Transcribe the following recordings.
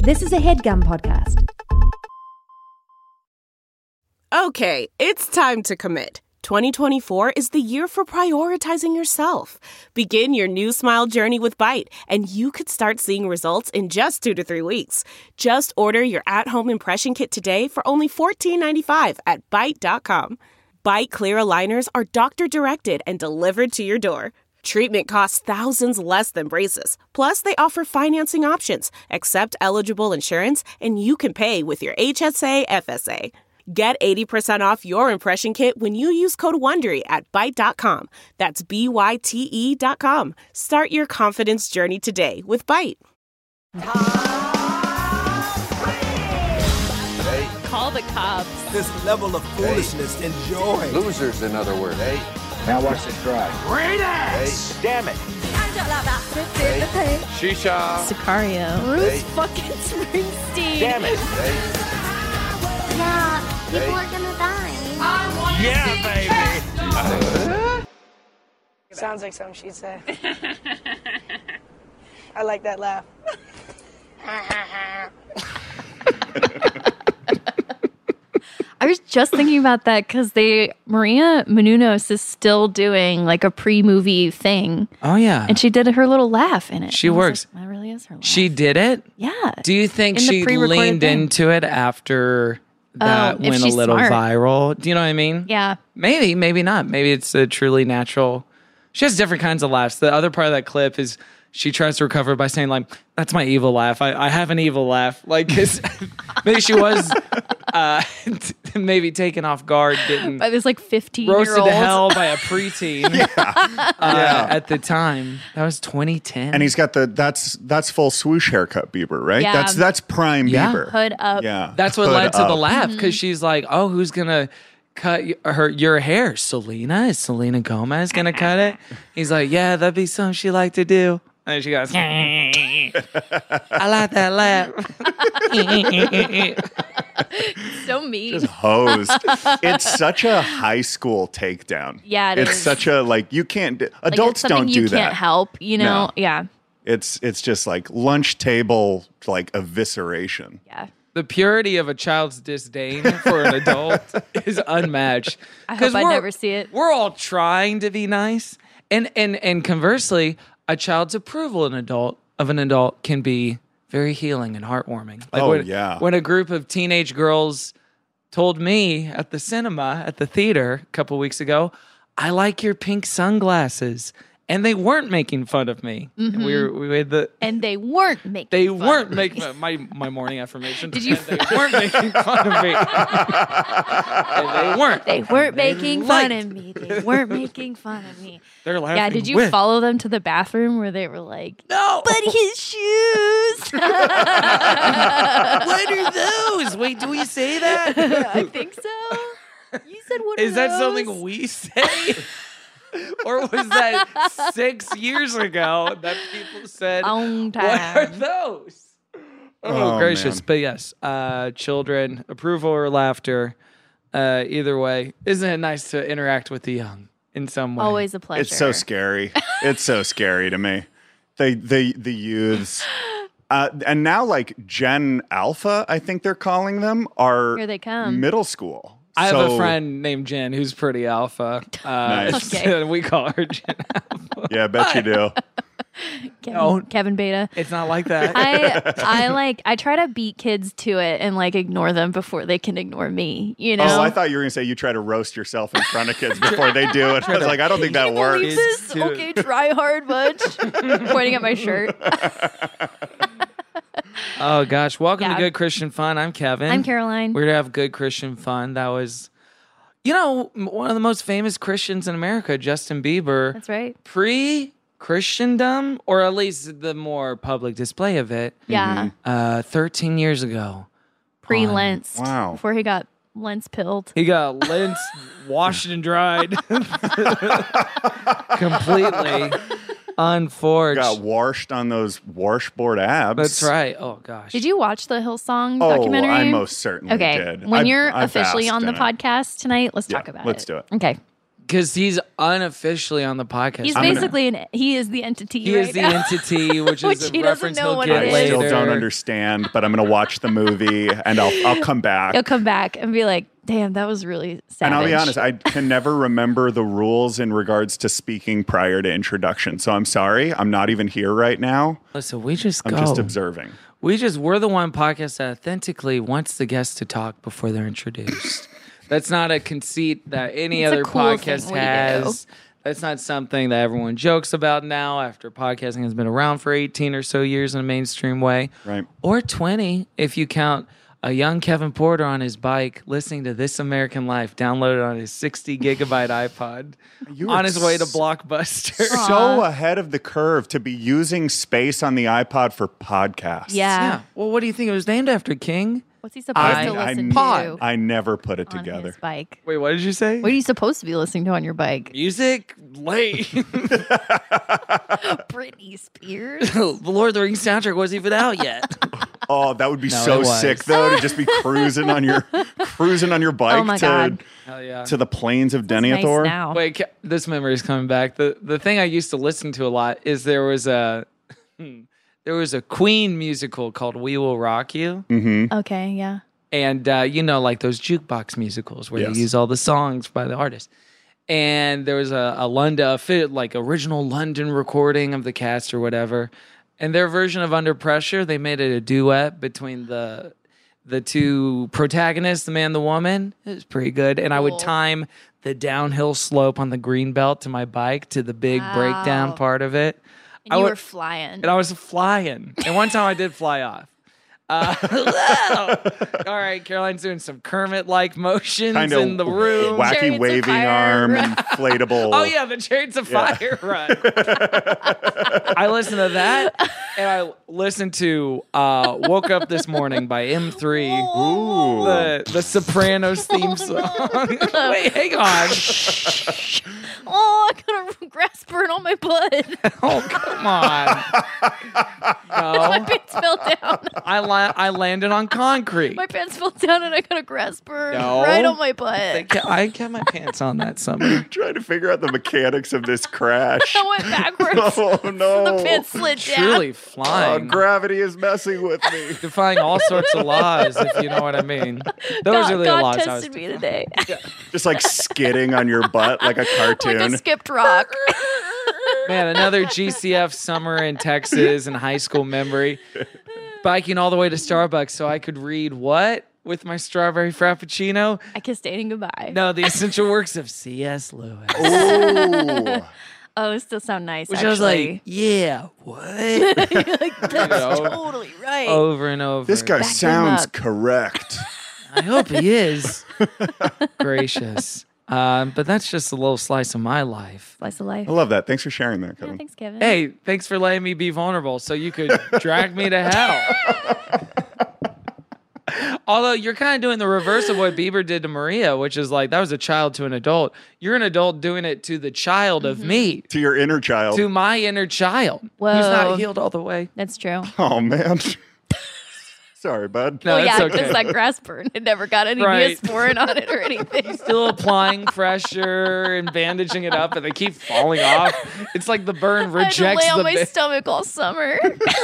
This is a HeadGum podcast. Okay, it's time to commit. 2024 is the year for prioritizing yourself. Begin your new smile journey with Byte, and you could start seeing results in just 2 to 3 weeks. Just order your at-home impression kit today for only $14.95 at Byte.com. Byte Clear aligners are doctor-directed and delivered to your door. Treatment costs thousands less than braces. Plus, they offer financing options, accept eligible insurance, and you can pay with your HSA FSA. Get 80% off your impression kit when you use code WONDERY at Byte.com. That's BYTE.com. Start your confidence journey today with Byte. Call the cops. This level of foolishness, enjoy. Losers, in other words. Now watch this drive. Great ass! Damn it. Shisha. Sicario. Bruce fucking Springsteen. Damn it. Yeah, people are gonna die. Yeah, baby. Sounds like something she'd say. I like that laugh. I was just thinking about that because Maria Menounos is still doing like a pre-movie thing. Oh, yeah. And she did her little laugh in it. She And I was works. like, that really is her laugh. She did it? Yeah. Do you think In the she pre-recorded leaned thing. into it after that if went a she's little smart. viral? Do you know what I mean? Yeah. Maybe, maybe not. Maybe it's a truly natural. She has different kinds of laughs. The other part of that clip is she tries to recover by saying, like, that's my evil laugh. I have an evil laugh. Like, 'cause maybe she was maybe taken off guard, getting By this like 15-year-old. roasted to hell by a preteen at the time. That was 2010. And he's got that's full swoosh haircut Bieber, right? Yeah. That's prime Yeah. Bieber. Hood up. Yeah. That's what Hood led to the up. laugh, because she's like, oh, who's going to cut your hair? Selena? Is Selena Gomez going to cut it? He's like, yeah, that'd be something she like to do. And she goes, I like that laugh. So mean. Just hosed. It's such a high school takedown. Yeah, it it's is. such a you can't Like, adults it's something don't do you that. can't help, you know? No. Yeah. It's just like lunch table like evisceration. Yeah. The purity of a child's disdain for an adult is unmatched. I hope 'Cause I we're- never see it. We're all trying to be nice. And conversely, a child's approval of an adult can be very healing and heartwarming. When a group of teenage girls told me at the cinema, at the theater a couple weeks ago, I like your pink sunglasses. And they weren't making fun of me. Mm-hmm. We had the And they weren't making They fun weren't of me. making my morning affirmation. Did you- They weren't making fun of me. And they weren't. They weren't making fun liked. of me. They weren't making fun of me. They're laughing. Yeah, did you with. follow them to the bathroom where they were like, No. but his shoes? What are those? Wait, do we say that? I think so. You said what Is are that those? something we say? Or was that 6 years ago that people said, Long what are time. those? Oh, gracious. man. But yes, children, approval or laughter, either way. Isn't it nice to interact with the young in some way? Always a pleasure. It's so scary. It's so scary to me. The youths. And now like Gen Alpha, I think they're calling them, are Here they come. middle school. I have a So- friend named Jen who's pretty alpha. Nice. Okay. We call her Jen Alpha. Yeah, I bet you do. Kevin Beta. It's not like that. I try to beat kids to it and like ignore them before they can ignore me, you know? Oh, I thought you were going to say you try to roast yourself in front of kids before they do it. I was like, I don't think that Believe works. this? Dude. Okay, try hard, bunch. Pointing at my shirt. Oh, gosh. Welcome Yeah. to Good Christian Fun. I'm Kevin. I'm Caroline. We're going to have Good Christian Fun. That was, one of the most famous Christians in America, Justin Bieber. That's right. Pre-Christendom, or at least the more public display of it, Yeah. 13 years ago. Pre-lensed. Wow. Before he got lens pilled. He got lint washed and dried completely unforged. Got washed on those washboard abs. That's right. Oh, gosh. Did you watch the Hillsong Oh, documentary? I most certainly Okay. did. When I- you're I officially basked on the in it. podcast tonight, let's Yeah, talk about let's it. do it. Okay. Because he's unofficially on the podcast. He's basically he is the entity. He is the entity, which is a reference he'll get later. I still don't understand, but I'm going to watch the movie and I'll come back. He'll come back and be like, damn, that was really savage. And I'll be honest, I can never remember the rules in regards to speaking prior to introduction. So I'm sorry. I'm not even here right now. Listen, I'm just observing. We're the one podcast that authentically wants the guests to talk before they're introduced. That's not a conceit that any other podcast has. That's not something that everyone jokes about now after podcasting has been around for 18 or so years in a mainstream way. Right. Or 20 if you count a young Kevin Porter on his bike listening to This American Life downloaded on his 60 gigabyte iPod on his way to Blockbuster. So ahead of the curve to be using space on the iPod for podcasts. Yeah. Well, what do you think? It was named after King? What's he supposed to listen to? I never put it together. On his bike. Wait, what did you say? What are you supposed to be listening to on your bike? Music? Late. Britney Spears? The Lord of the Rings soundtrack wasn't even out yet. Oh, that would be so sick, though, to just be cruising on your bike to the plains of Denethor. Nice. Wait, this memory is coming back. The thing I used to listen to a lot is there was a Queen musical called We Will Rock You. Mm-hmm. Okay, yeah. And like those jukebox musicals where they use all the songs by the artist. And there was a London, original London recording of the cast or whatever. And their version of Under Pressure, they made it a duet between the two protagonists, the man and the woman. It was pretty good. And I would time the downhill slope on the greenbelt to my bike to the big breakdown part of it. And you were flying. And I was flying. And one time I did fly off. All right, Caroline's doing some Kermit-like motions in the room. Wacky Chariots waving arm, inflatable. Oh, yeah, the Chariots of Fire run. I listened to that, and I listened to Woke Up This Morning by M3. The Sopranos theme song. Wait, hang on. Oh, I got a grass burn on my butt. Oh, come on. No. My pants fell down. I landed on concrete. My pants fell down and I got a grass burn right on my butt. I kept my pants on that summer. Trying to figure out the mechanics of this crash. I went backwards. Oh, no. The pants slid down. Truly flying. Oh, gravity is messing with me. Defying all sorts of laws, if you know what I mean. Those are the laws. God tested me today. Just like skidding on your butt like a cartoon. Like a skipped rock. Man, another GCF summer in Texas and high school memory. Biking all the way to Starbucks so I could read what with my strawberry frappuccino? I Kissed Dating Goodbye. No, the essential works of C.S. Lewis. Oh, it still sound nice, Which actually. I was like, yeah, what? Like, that's totally right. Over and over. This guy sounds correct. I hope he is. Gracious. But that's just a little slice of my life. Slice of life. I love that. Thanks for sharing that, Kevin. Yeah, thanks, Kevin. Hey, thanks for letting me be vulnerable so you could drag me to hell. Although you're kind of doing the reverse of what Bieber did to Maria, which is like, that was a child to an adult. You're an adult doing it to the child of me. To your inner child. To my inner child. Whoa. Who's not healed all the way. That's true. Oh, man. Sorry, bud. No, well, it's yeah, okay. because that grass burn, it never got any Neosporin on it or anything. Still applying pressure and bandaging it up, and they keep falling off. It's like the burn rejects the... I had to lay on my stomach all summer.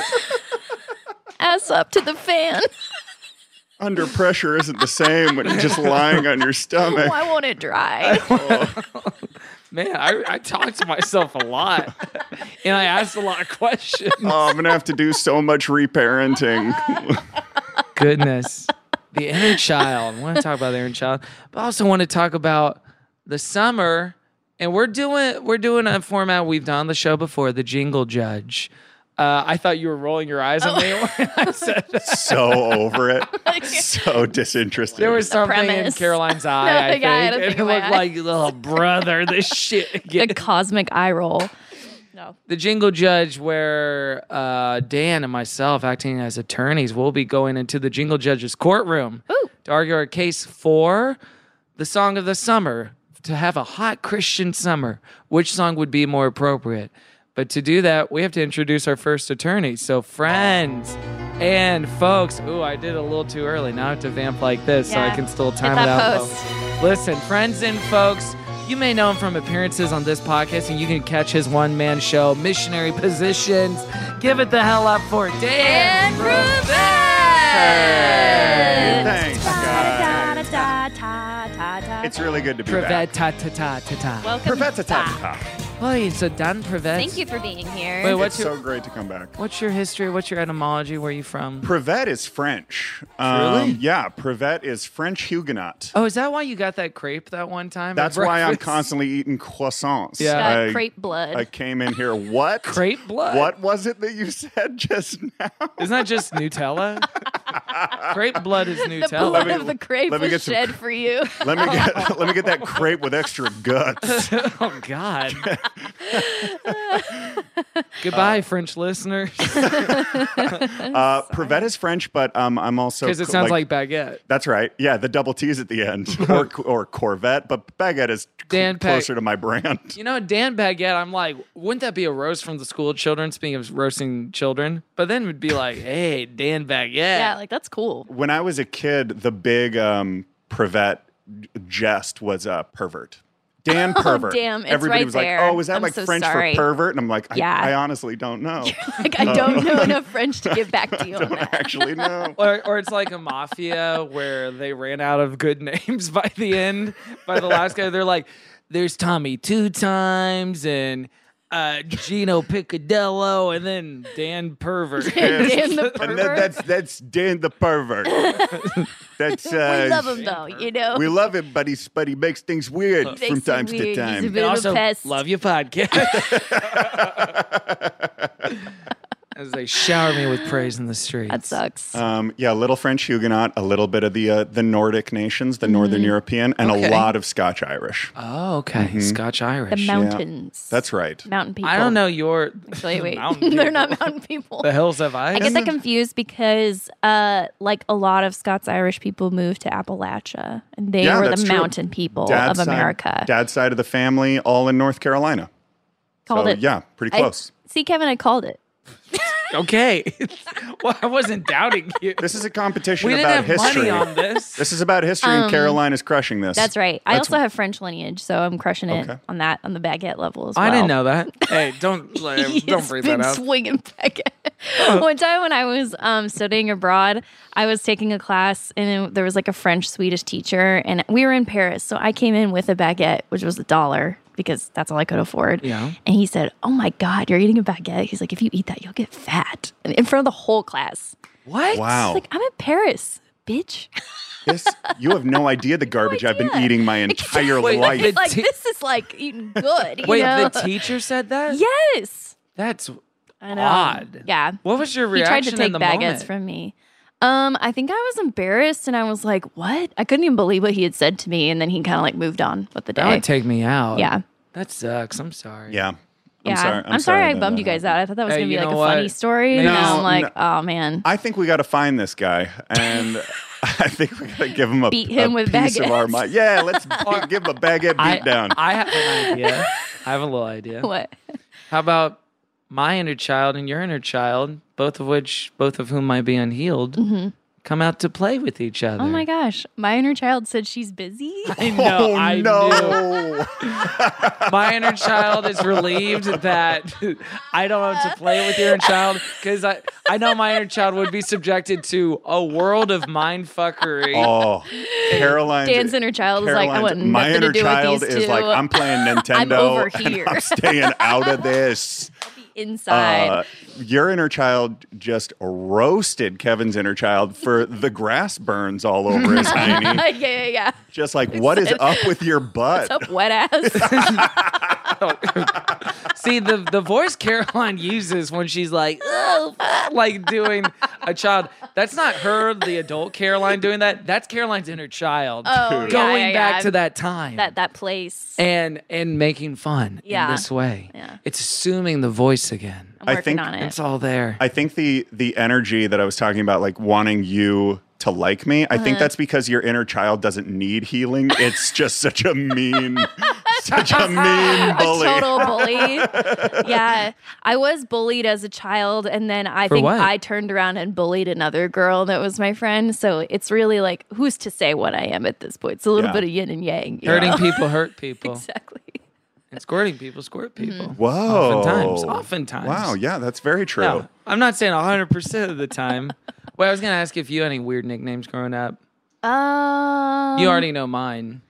Ass up to the fan. Under pressure isn't the same when you're just lying on your stomach. Why won't it dry? Man, I talk to myself a lot, and I ask a lot of questions. Oh, I'm going to have to do so much reparenting. Goodness. The inner child. I want to talk about the inner child, but I also want to talk about the summer, and we're doing a format we've done on the show before, the Jingle Judge. I thought you were rolling your eyes at me when I said that. So over it. So disinterested. There was something in Caroline's eye, I think. And it looked like, little brother, this shit again. The cosmic eye roll. No. The Jingle Judge, where Dan and myself, acting as attorneys, will be going into the Jingle Judge's courtroom to argue our case for the song of the summer, to have a hot Christian summer. Which song would be more appropriate? But to do that, we have to introduce our first attorney. So friends and folks. Ooh, I did it a little too early. Now I have to vamp like this so I can still time it out. Post. Listen, friends and folks, You may know him from appearances on this podcast, and you can catch his one-man show, Missionary Positions. Give it the hell up for Dan Prevett! Hey, thanks, guys. It's really good to be back. Prevett. Welcome Prevett back. Oh, so Dan Prevett. Thank you for being here. Wait, It's so great to come back. What's your history? What's your etymology? Where are you from? Prevett is French. Really? Yeah, Prevett is French Huguenot. Oh, is that why you got that crepe that one time? That's at why I'm breakfast? constantly eating croissants. Yeah. Got crepe blood. I came in here. What? Crepe blood? What was it that you said just now? Isn't that just Nutella? Crepe blood is the Nutella. blood of the crepe let me was get some- shed for you. Let me get that crepe with extra guts. Oh, God. Goodbye, French listeners. Prevett is French, but I'm also Because it sounds like baguette. That's right. Yeah, the double T's at the end, or Corvette, but baguette is closer to my brand. You know, Dan Baguette, I'm like, wouldn't that be a roast from the school children? Speaking of roasting children, but then it would be like, hey, Dan Baguette. Yeah, like that's cool. When I was a kid, the big Prevett jest was pervert. Dan Pervert. Damn, it's Everybody right was there. like, "Oh, is that I'm like so French sorry. for pervert?" And I'm like, Yeah. I honestly don't know. Like I don't know enough French to get back to you on that. Actually, no. Or it's like a mafia where they ran out of good names by the end. By the last guy, they're like, there's Tommy Two Times and Gino Piccadello and then Dan Pervert. Dan the And pervert. that's Dan the pervert. That's We love him though, you know. We love him, but he makes things weird Makes from it time to weird. He's a time. bit of Also, a pest. love your podcast. As they shower me with praise in the streets. That sucks. Yeah, a little French Huguenot, a little bit of the Nordic nations, the Northern European, and Okay. a lot of Scotch Irish. Oh, okay. Scotch Irish. the mountains. That's right. Mountain people. I don't know your. Actually, wait. Mountain They're people. not mountain people. The hills have eyes. I get that confused because, like a lot of Scots Irish people moved to Appalachia, and they Yeah, were that's the true. mountain people Dad's of side- America. Dad's side of the family, all in North Carolina. Called So, it. yeah, pretty close. See, Kevin, I called it. Okay. Well, I wasn't doubting you. This is a competition We didn't about have history. money on this. This is about history, and Carolina's crushing this. That's right. I That's- also have French lineage, so I'm crushing it Okay. on the baguette level as well. I didn't know that. Hey, don't He's breathe been that out. swinging baguette. One time when I was studying abroad, I was taking a class, and there was like a French-Swedish teacher, and we were in Paris, so I came in with a baguette, which was $1. Because that's all I could afford. Yeah. And he said, "Oh my God, you're eating a baguette." He's like, "If you eat that, you'll get fat." And in front of the whole class. What? Wow. Like, I'm in Paris, bitch. You have no idea the garbage I've been idea. eating my entire Wait, life. the Like, te- this is like eating good. You Wait, know? the teacher said that? Yes. That's I know. odd. Yeah. What was your He tried reaction to take in the baguettes moment? from me. I think I was embarrassed, and I was like, "What?" I couldn't even believe what he had said to me, and then he kind of like moved on with the day. That would take me out. Yeah. That sucks. I'm sorry. Yeah. Yeah, I'm sorry I about bummed that. you guys out. I thought that was Hey, gonna be you like a know funny what? story, Maybe- and now I'm No, like, no. oh man. I think we got to find this guy, and I think we got to give him a Beat him a with piece of our baguettes. mind. Yeah, let's give him a baguette beat down. I have an idea. I have a little idea. What? How about my inner child and your inner child, both of whom might be unhealed, come out to play with each other? Oh my gosh, my inner child said she's busy. I know. I knew. no! My inner child is relieved that I don't have to play with your inner child because I know my inner child would be subjected to a world of mindfuckery. Oh, Caroline. Dan's inner child is like, I want my nothing inner to do child with these is two. like, I'm playing Nintendo. over and here. I'm staying out of this. Inside. Your inner child just roasted Kevin's inner child for the grass burns all over his hiney. yeah. Just like, what is up with your butt? What's up, wet ass? See, the voice Caroline uses when she's like, oh, like doing a child, that's not her, the adult Caroline doing that. That's Caroline's inner child Oh, going yeah. back to that time. that place. and making fun in Yeah. this way. Yeah. It's assuming the voice again. I'm I working think on it. It's all there. I think the energy that I was talking about, like wanting you to like me, I think that's because your inner child doesn't need healing. It's just such a mean, Such a mean bully. A total bully. Yeah. I was bullied as a child, and then I For think what? I turned around and bullied another girl that was my friend. So it's really like, who's to say what I am at this point? It's a little Yeah. bit of yin and yang. you Hurting know? people hurt people. Exactly. And squirting people squirt people. Whoa. Oftentimes. Wow, yeah, that's very true. No, I'm not saying 100% of the time. Wait, I was going to ask if you had any weird nicknames growing up. You already know mine.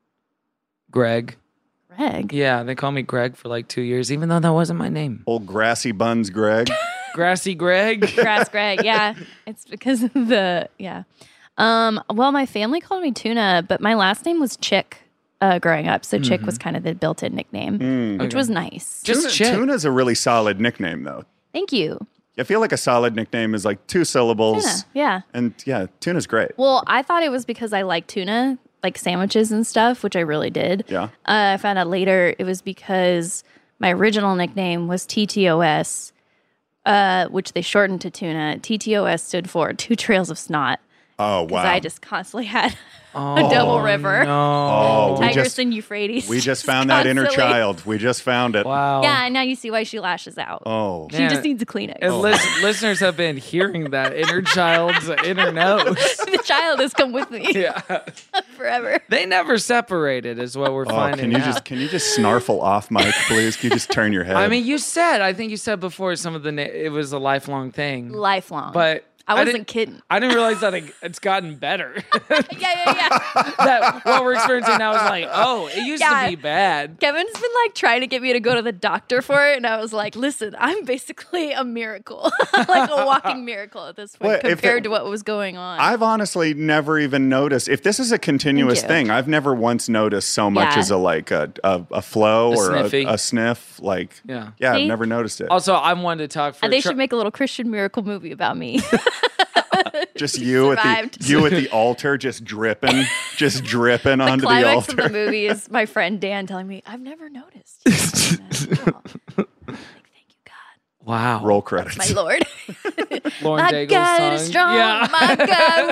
Greg. Greg. Yeah, they call me Greg for like 2 years, even though that wasn't my name. Old grassy buns, Greg. Grassy Greg. Grass Greg. Yeah. It's because of yeah. Well, my family called me Tuna, but my last name was Chick growing up. So Chick was kind of the built-in nickname, which was nice. Just Chick. Tuna's a really solid nickname, though. Thank you. I feel like a solid nickname is like 2 syllables. Tuna. Yeah. And yeah, tuna's great. Well, I thought it was because I like tuna, like sandwiches and stuff, which I really did. Yeah. I found out later it was because my original nickname was TTOS, which they shortened to Tuna. TTOS stood for Two Trails of Snot. Oh, wow. Because I just constantly had a double river. Oh, Tigris and Euphrates. We just found that inner Constantly. child. We just found it. Wow. Yeah, and now you see why she lashes out. Oh. She just needs a Kleenex. And listeners have been hearing that inner child's inner nose. The child has come with me Yeah. forever. They never separated is what we're finding out. Can you just snarfle off mic, please? Can you just turn your head? I mean, I think you said before some of it was a lifelong thing. Lifelong. But I wasn't didn't- kidding. I didn't realize that it's gotten better. Yeah. That what we're experiencing now is like, oh, it used to be bad. Kevin's been like trying to get me to go to the doctor for it, and I was like, "Listen, I'm basically a miracle, like a walking miracle at this point compared to what was going on." I've honestly never even noticed. If this is a continuous thing, I've never once noticed so much as a flow or a sniff. Like, yeah, I've never noticed it. Also, I wanted to talk for. They should make a little Christian miracle movie about me. Just you at the altar, just dripping onto the altar. The climax of the movie is my friend Dan telling me, "I've never noticed." Like, thank you, God. Wow. Roll credits. My Lord. Lauren My Daigle's God song. is strong. Yeah. My God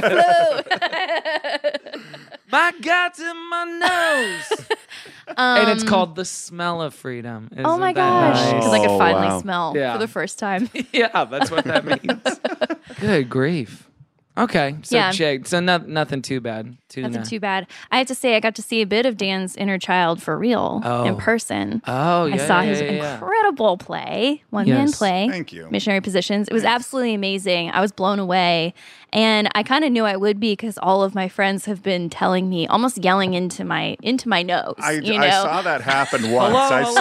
will flow. My God's in my nose. And it's called The Smell of Freedom. Oh my Isn't that gosh. nice? Because I could finally wow. smell for the first time. Yeah, that's what that means. Good grief. Okay, so Yeah. Chick, so nothing too bad. Nothing too bad. I have to say, I got to see a bit of Dan's inner child for real in person. Oh, yeah. I saw his yeah. incredible play, one-man Yes. play. Thank you. Missionary Positions. It was absolutely amazing. I was blown away. And I kind of knew I would be because all of my friends have been telling me, almost yelling into my nose. I know? saw that happen once.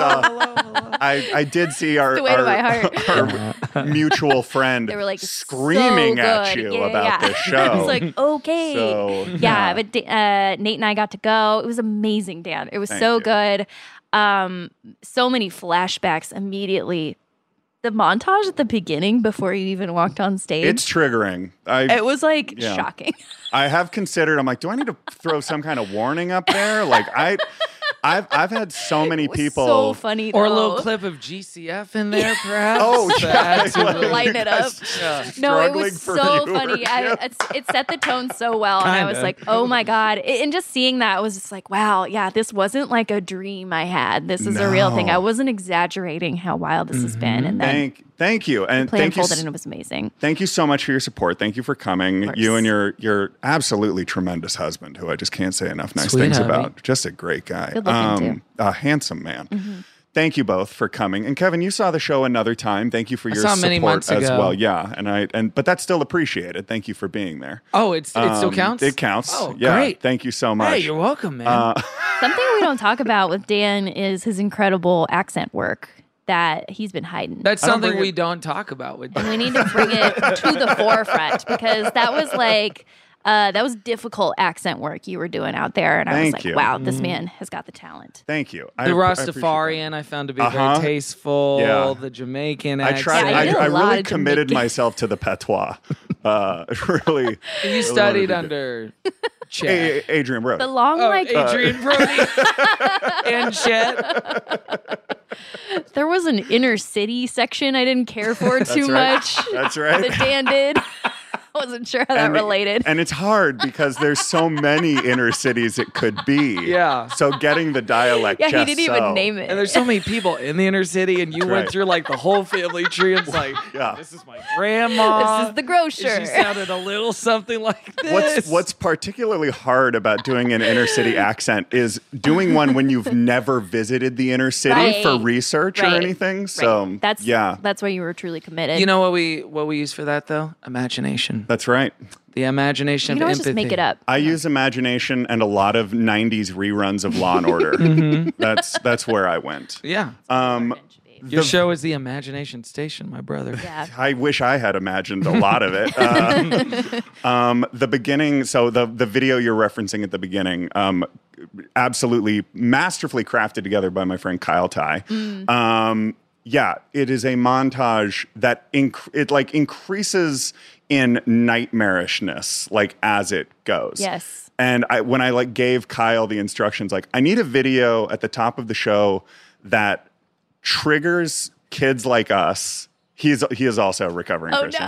I did see our, the way to my heart. our mutual friend They were like screaming so at good. you Yeah, about yeah. this show. I was like, okay. So, yeah, but Nate and I got to go. It was amazing, Dan. It was so good. So many flashbacks immediately. The montage at the beginning before you even walked on stage. It's triggering. It was like shocking. I have considered. I'm like, do I need to throw some kind of warning up there? Like I've had so many people. So funny, though. Or a little clip of GCF in there, perhaps. Oh, yeah. Lighten it up. No, it was so funny. It set the tone so well. And I was like, oh my God. And just seeing that was just like, wow, yeah, this wasn't like a dream I had. This is a real thing. I wasn't exaggerating how wild this has been. And then Thank you. And play thank you. unfolded and it was amazing. Thank you so much for your support. Thank you for coming. You and your absolutely tremendous husband, who I just can't say enough nice things about. Just a great guy. Good looking, too. A handsome man. Thank you both for coming. And Kevin, you saw the show another time. Thank you for your support many months as ago. well. Yeah, but that's still appreciated. Thank you for being there. Oh, it still counts? It counts. Oh, yeah. great. Thank you so much. Hey, you're welcome, man. Something we don't talk about with Dan is his incredible accent work that he's been hiding. That's something we don't talk about with And we need to bring it to the forefront because that was like, that was difficult accent work you were doing out there. And I was like, wow, this man has got the talent. Thank you. The Rastafarian I found to be very tasteful. Yeah. The Jamaican I accent. tried. Yeah, I a lot really of committed Jamaican. myself to the patois. Really. You studied under Chet. Adrian Brody. The long, Adrian Brody and Chet. there was an inner city section I didn't care for too much. That's right. That Dan did. wasn't sure how that related. And it's hard because there's so many inner cities it could be. Yeah. So getting the dialect Yeah, just he didn't even name it. And there's so many people in the inner city, and you went through like the whole family tree. And it's like, this is my grandma. This is the grocer. She sounded a little something like this. What's particularly hard about doing an inner city accent is doing one when you've never visited the inner city for research or anything. So that's why you were truly committed. You know what we use for that though? Imagination. That's right. The imagination you can of always empathy. just make it up. I use imagination and a lot of 90s reruns of Law and Order. That's where I went. Yeah. Your show is the imagination station, my brother. Yeah. I wish I had imagined a lot of it. The beginning, so the video you're referencing at the beginning, absolutely masterfully crafted together by my friend Kyle Ty. Yeah, it is a montage that increases in nightmarishness as it goes. Yes. And when I gave Kyle the instructions, I need a video at the top of the show that triggers kids like us. He is also a recovering Christian.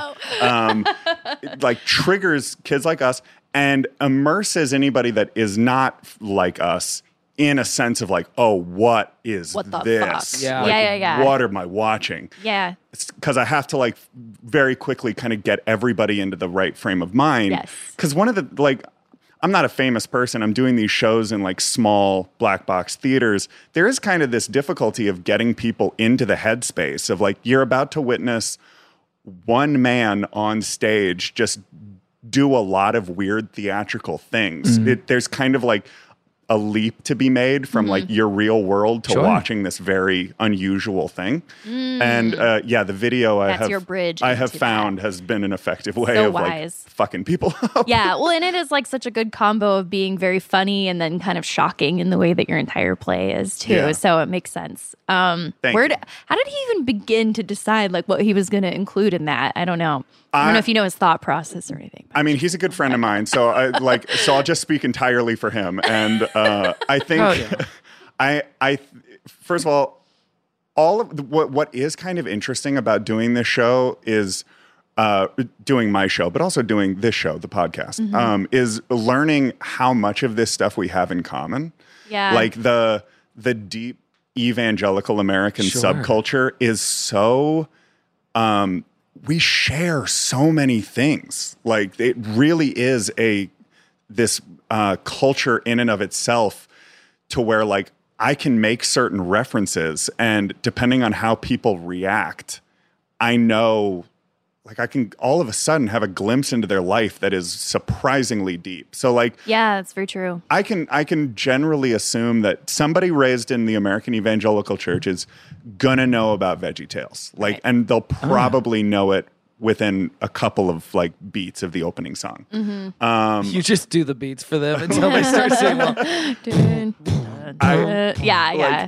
No. Triggers kids like us and immerses anybody that is not like us in a sense of what is what the this? Fuck? Yeah. What am I watching? Yeah. Because I have to very quickly kind of get everybody into the right frame of mind. Yes. Because one of the I'm not a famous person. I'm doing these shows in small black box theaters. There is kind of this difficulty of getting people into the headspace of you're about to witness one man on stage just do a lot of weird theatrical things. There's kind of a leap to be made from your real world to watching this very unusual thing. And the video your bridge I have into found has been an effective way of fucking people up. Yeah, well, and it is such a good combo of being very funny and then kind of shocking in the way that your entire play is too. Yeah. So it makes sense. How did he even begin to decide what he was going to include in that? I don't know. I don't know if you know his thought process or anything. I mean, he's a good friend of mine, so I'll just speak entirely for him. And I think I first of all of what is kind of interesting about doing this show is doing my show, but also doing this show, the podcast, is learning how much of this stuff we have in common. Yeah, the deep evangelical American subculture is so. We share so many things. It really is this culture in and of itself to where I can make certain references and depending on how people react, I know I can all of a sudden have a glimpse into their life that is surprisingly deep. So yeah, that's very true. I can generally assume that somebody raised in the American evangelical church is gonna know about VeggieTales. And they'll probably know it within a couple of beats of the opening song. You just do the beats for them until they start singing. Yeah.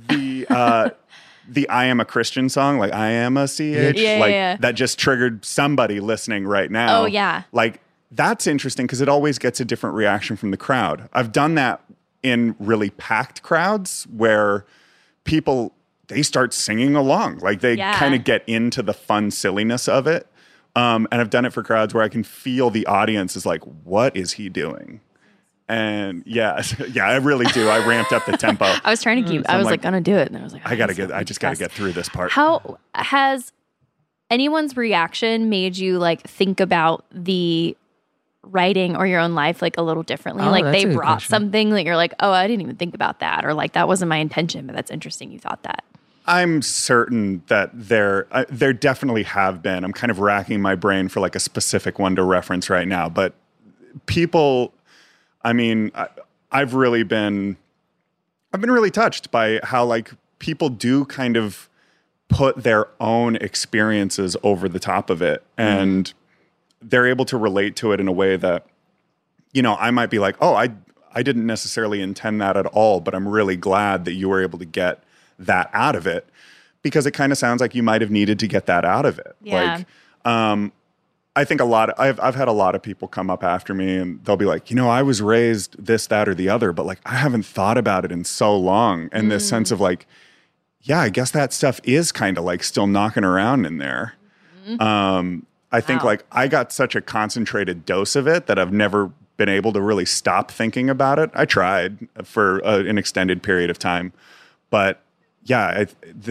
The I Am a Christian song, I Am a CH, that just triggered somebody listening right now. Oh, yeah. That's interesting because it always gets a different reaction from the crowd. I've done that in really packed crowds where people, they start singing along. They kind of get into the fun silliness of it. And I've done it for crowds where I can feel the audience is what is he doing? And yeah, I really do. I ramped up the tempo. I was trying to keep. I was gonna do it, and I was I just gotta get through this part. How has anyone's reaction made you think about the writing or your own life a little differently? They brought something that you're oh, I didn't even think about that, or that wasn't my intention, but that's interesting. You thought that. I'm certain that there definitely have been. I'm kind of racking my brain for a specific one to reference right now, but people. I mean, I've been really touched by how people do kind of put their own experiences over the top of it, and they're able to relate to it in a way that, I might be oh, I didn't necessarily intend that at all, but I'm really glad that you were able to get that out of it because it kind of sounds like you might have needed to get that out of it. Yeah. I think I've had a lot of people come up after me and they'll be I was raised this, that, or the other, but I haven't thought about it in so long. And this sense of yeah, I guess that stuff is kind of still knocking around in there. I think like I got such a concentrated dose of it that I've never been able to really stop thinking about it. I tried for an extended period of time, but yeah,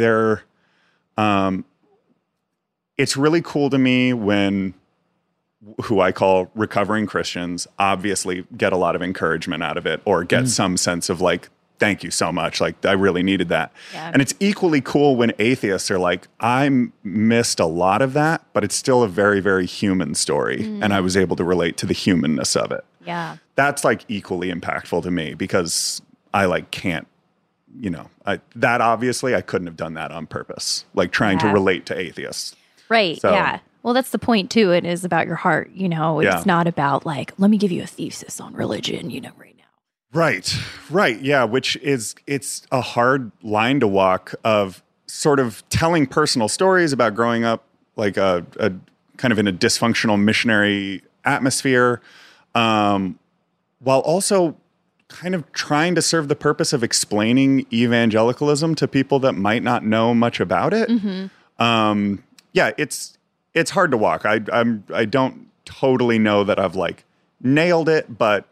it's really cool to me when who I call recovering Christians obviously get a lot of encouragement out of it or get some sense of like, thank you so much. Like, I really needed that. Yeah. And it's equally cool when atheists are like, I missed a lot of that, but it's still a very, very human story. And I was able to relate to the humanness of it. Yeah. That's like equally impactful to me because I like can't, you know, that obviously I couldn't have done that on purpose, like trying to relate to atheists. Right. So, yeah. Well, that's the point too. It is about your heart, you know, it's not about like, let me give you a thesis on religion, you know, right now. Right. Yeah. Which is, it's a hard line to walk of sort of telling personal stories about growing up like a kind of in a dysfunctional missionary atmosphere, while also kind of trying to serve the purpose of explaining evangelicalism to people that might not know much about it. Yeah, it's hard to walk. I don't totally know that I've like nailed it, but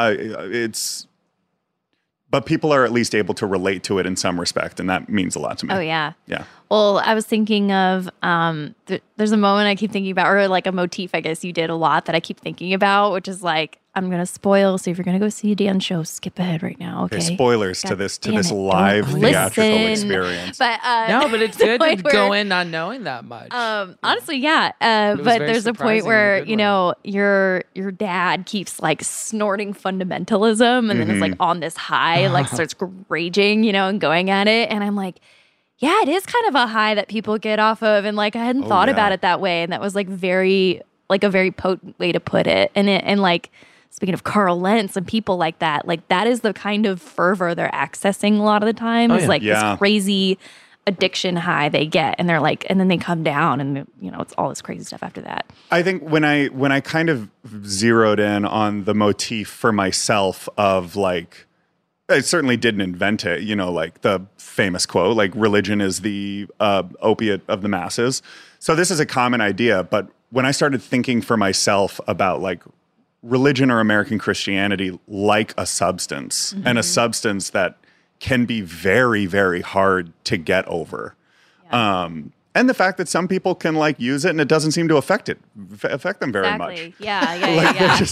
but people are at least able to relate to it in some respect, and that means a lot to me. Oh yeah. Yeah. Well, I was thinking of there's a moment I keep thinking about, or like a motif I guess you did a lot that I keep thinking about, which is like, I'm going to spoil, so if you're going to go see a dance show, skip ahead right now, okay? Spoilers to this live theatrical experience. But no, but it's good to go in not knowing that much. Honestly, yeah. But there's a point where, you know, your dad keeps like snorting fundamentalism and then it's like on this high, like starts raging, you know, and going at it. And I'm like, yeah, it is kind of a high that people get off of. And like, I hadn't thought about it that way. And that was like a very potent way to put it. And like, speaking of Carl Lentz and people like that is the kind of fervor they're accessing a lot of the time. It's this crazy addiction high they get, and they're like, and then they come down, and you know, it's all this crazy stuff after that. I think when I kind of zeroed in on the motif for myself of like, I certainly didn't invent it, you know, like the famous quote, like religion is the opiate of the masses. So this is a common idea, but when I started thinking for myself about like religion or American Christianity like a substance, and a substance that can be very, very hard to get over. Yeah. And the fact that some people can like use it and it doesn't seem to affect them very much. Yeah. It's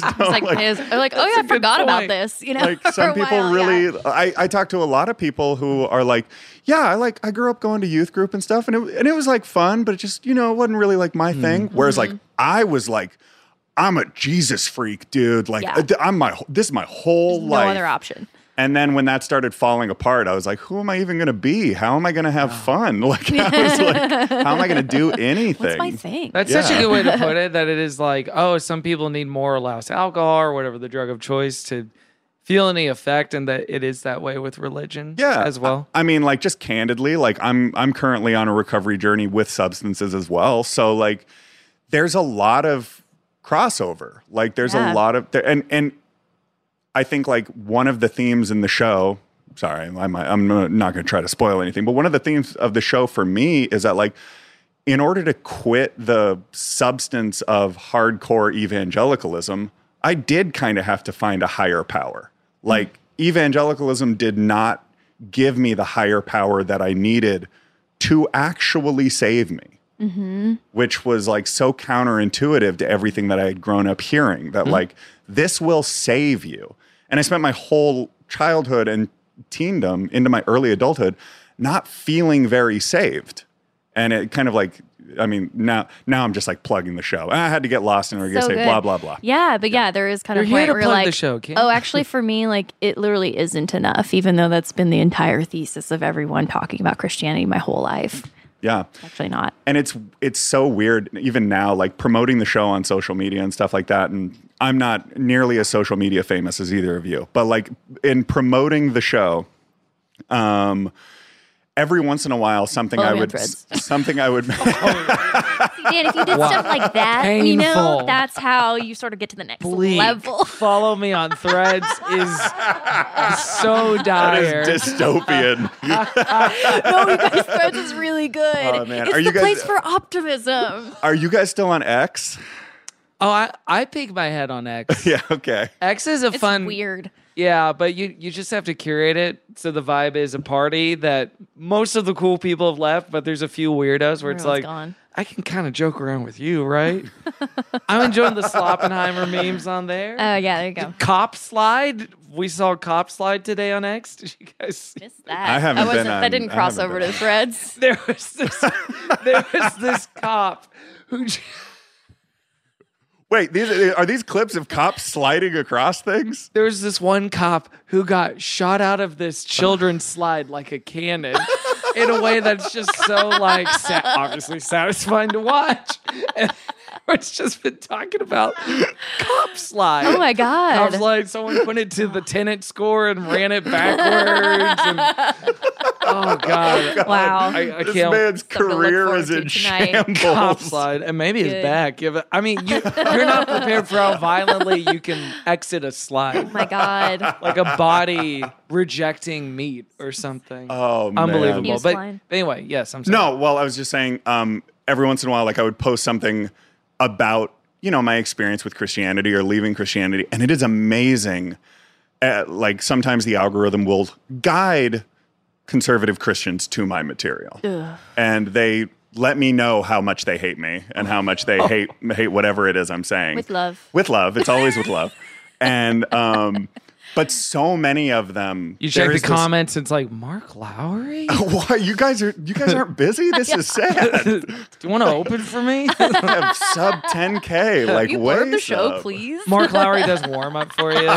like, oh yeah, I forgot about this. You know, like some people really. I talk to a lot of people who are like, yeah, I grew up going to youth group and stuff, and it was like fun, but it just, you know, it wasn't really like my thing. Whereas like I was like, I'm a Jesus freak, dude. Like this is my whole life. No other option. And then when that started falling apart, I was like, who am I even going to be? How am I going to have fun? Like, I was like, how am I going to do anything? What's my thing? That's such a good way to put it, that it is like, oh, some people need more or less alcohol or whatever the drug of choice to feel any effect, and that it is that way with religion as well. I mean, like, just candidly, like I'm currently on a recovery journey with substances as well. So like there's a lot of crossover. Like there's a lot of and I think like one of the themes in the show, sorry, I'm not going to try to spoil anything, but one of the themes of the show for me is that like, in order to quit the substance of hardcore evangelicalism, I did kind of have to find a higher power. Like evangelicalism did not give me the higher power that I needed to actually save me. Which was like so counterintuitive to everything that I had grown up hearing, that like, this will save you. And I spent my whole childhood and teendom into my early adulthood not feeling very saved. And it kind of like, I mean, now I'm just like plugging the show. I had to get lost and we're going to say blah, blah, blah. Yeah, but yeah, there is kind of a point where you're like, the show, oh, actually for me, like it literally isn't enough, even though that's been the entire thesis of everyone talking about Christianity my whole life. Yeah. Actually not. And it's so weird even now, like promoting the show on social media and stuff like that. And I'm not nearly as social media famous as either of you, but like in promoting the show, every once in a while, something I would, Dan, if you did stuff like that, you know, Painful. that's how you sort of get to the next Bleak. level. Follow me on Threads is so That dire. is dystopian. No, you guys, Threads is really good. Oh, man. It's Are you the guys- place for optimism. Are you guys still on X? Oh, I peek my head on X. Yeah, okay. X is a It's fun. weird. Yeah, but you just have to curate it so the vibe is a party that most of the cool people have left, but there's a few weirdos where it's Everyone's like, gone. I can kind of joke around with you, right? I'm enjoying the Sloppenheimer memes on there. Oh, yeah, there you go. Cop Slide. We saw Cop Slide today on X. Did you guys? Missed that. I haven't been That on- didn't I cross haven't over been to Threads. There was this cop who. Wait, are these clips of cops sliding across things? There was this one cop who got shot out of this children's slide like a cannon in a way that's just so like obviously satisfying to watch. And it's just been talking about cop slide. Oh my God. I was like, someone put it to the tenant score and ran it backwards. And, oh God. Wow. I This can't. man's Something to look career forward is to in tonight. Cop shambles. slide, and maybe his Good. back. I mean, you're not prepared for how violently you can exit a slide. Oh my God. Like a body rejecting meat or something. Oh, man. Unbelievable. He was But flying. anyway, yes, I'm sorry. No, well, I was just saying, every once in a while, like I would post something about, you know, my experience with Christianity or leaving Christianity, and it is amazing. Like sometimes the algorithm will guide conservative Christians to my material, and they let me know how much they hate me and how much they hate whatever it is I'm saying. With love. With love. It's always with love. And but so many of them. You check the there's this- comments, it's like, Mark Lowry? Why you guys aren't busy? This is sad. Do you want to open for me? I have sub 10K. Like, You way blurb the show, sub. please. Mark Lowry does warm up for you.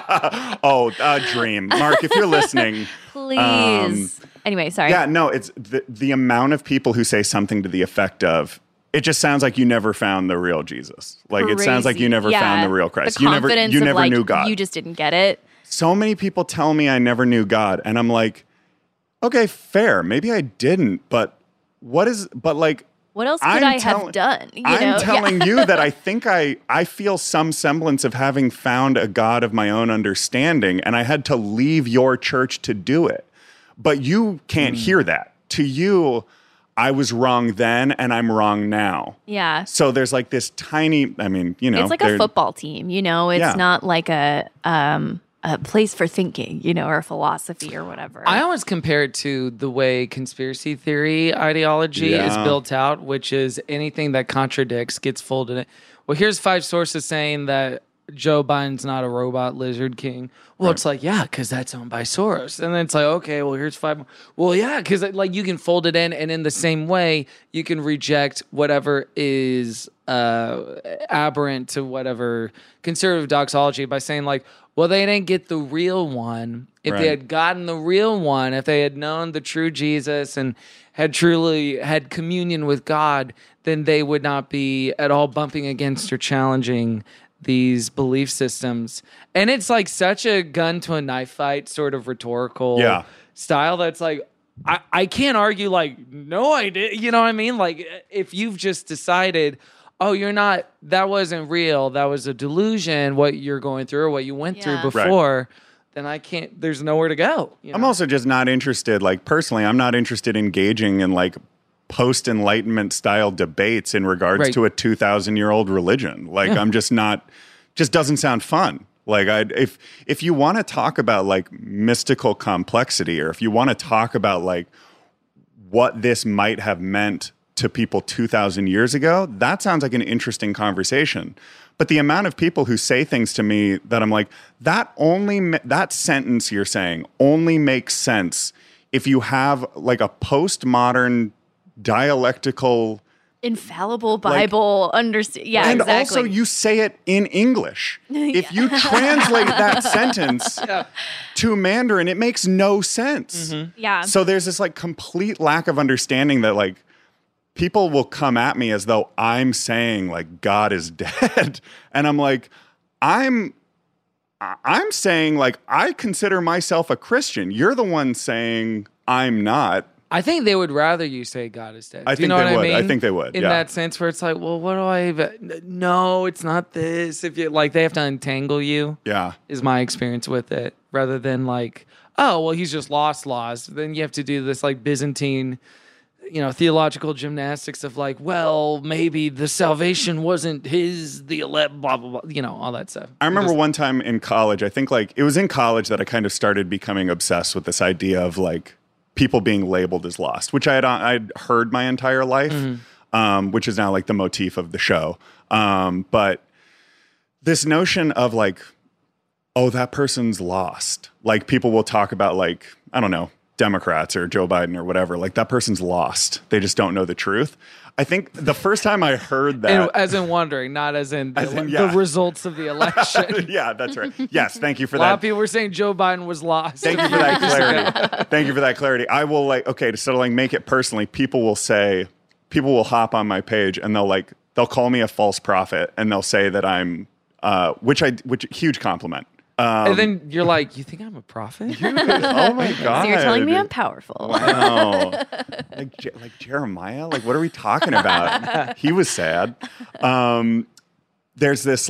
Oh, dream. Mark, if you're listening. Please. Anyway, sorry. Yeah, no, it's the amount of people who say something to the effect of, it just sounds like you never found the real Jesus. Like, it sounds like you never Crazy. found Yeah. the real Christ. The confidence you of, never like, knew God. You just didn't get it. So many people tell me I never knew God. And I'm like, okay, fair. Maybe I didn't, but what What else could I have done? I'm telling you that I think I feel some semblance of having found a God of my own understanding, and I had to leave your church to do it. But you can't hear that. To you, I was wrong then, and I'm wrong now. Yeah. So there's like this tiny, I mean, you know. It's like a football team, you know? It's Yeah. not like a place for thinking, you know, or philosophy or whatever. I always compare it to the way conspiracy theory ideology is Yeah. built out, which is anything that contradicts gets folded in. Well, here's 5 sources saying that Joe Biden's not a robot lizard king. Well, it's like, yeah, because that's owned by Soros. And then it's like, okay, well, here's 5 more. Well, yeah, because like you can fold it in, and in the same way, you can reject whatever is aberrant to whatever conservative doxology by saying like, well, they didn't get the real one. If they Right. had gotten the real one, if they had known the true Jesus and had truly had communion with God, then they would not be at all bumping against or challenging these belief systems. And it's like such a gun to a knife fight sort of rhetorical Yeah. style that's like, I can't argue like, no, I did. You know what I mean? Like if you've just decided, oh, that wasn't real. That was a delusion, what you're going through or what you went through Yeah. before, then there's nowhere to go. You I'm know? also just not interested, like personally, I'm not interested in engaging in like post-enlightenment style debates in regards Right. to a 2,000-year-old religion. Like I'm just not, just doesn't sound fun. Like if you want to talk about like mystical complexity, or if you want to talk about like what this might have meant to people 2,000 years ago, that sounds like an interesting conversation. But the amount of people who say things to me that I'm like, that sentence you're saying only makes sense if you have like a postmodern dialectical, Infallible Bible, understand. Yeah, and exactly. also you say it in English. If you translate that sentence to Mandarin, it makes no sense. yeah. So there's this like complete lack of understanding that like people will come at me as though I'm saying like God is dead. And I'm like, I'm saying like I consider myself a Christian. You're the one saying I'm not. I think they would rather you say God is dead. I Do you think know they what would. I mean? I think they would, In yeah. that sense where it's like, well, what do I even... No, it's not this. If you like, they have to untangle you. Yeah. Is my experience with it. Rather than like, oh, well, he's just lost. Then you have to do this like Byzantine, theological gymnastics of like, well, maybe the salvation wasn't his, the elect, blah, blah, blah, all that stuff. I remember one time in college, I think like it was in college that I kind of started becoming obsessed with this idea of like people being labeled as lost, which I'd heard my entire life, which is now like the motif of the show. But this notion of like, oh, that person's lost. Like people will talk about like, I don't know, Democrats or Joe Biden or whatever, like that person's lost. They just don't know the truth. I think the first time I heard that... As in wondering, not as in the yeah. results of the election. Yeah, that's right. Yes, thank you for that. A lot of people were saying Joe Biden was lost. Thank you for that clarity. Thank you for that clarity. I will to make it personally, people will hop on my page and they'll call me a false prophet and they'll say that I'm, which huge compliment. And then you're like, you think I'm a prophet? Oh my God. So you're telling me I'm powerful. Wow. like Jeremiah? Like, what are we talking about? He was sad. There's this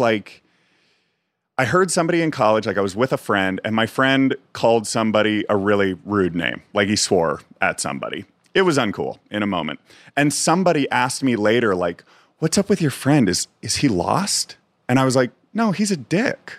I heard somebody in college, I was with a friend, and my friend called somebody a really rude name. Like he swore at somebody. It was uncool in a moment. And somebody asked me later, what's up with your friend? Is he lost? And I was like, no, he's a dick.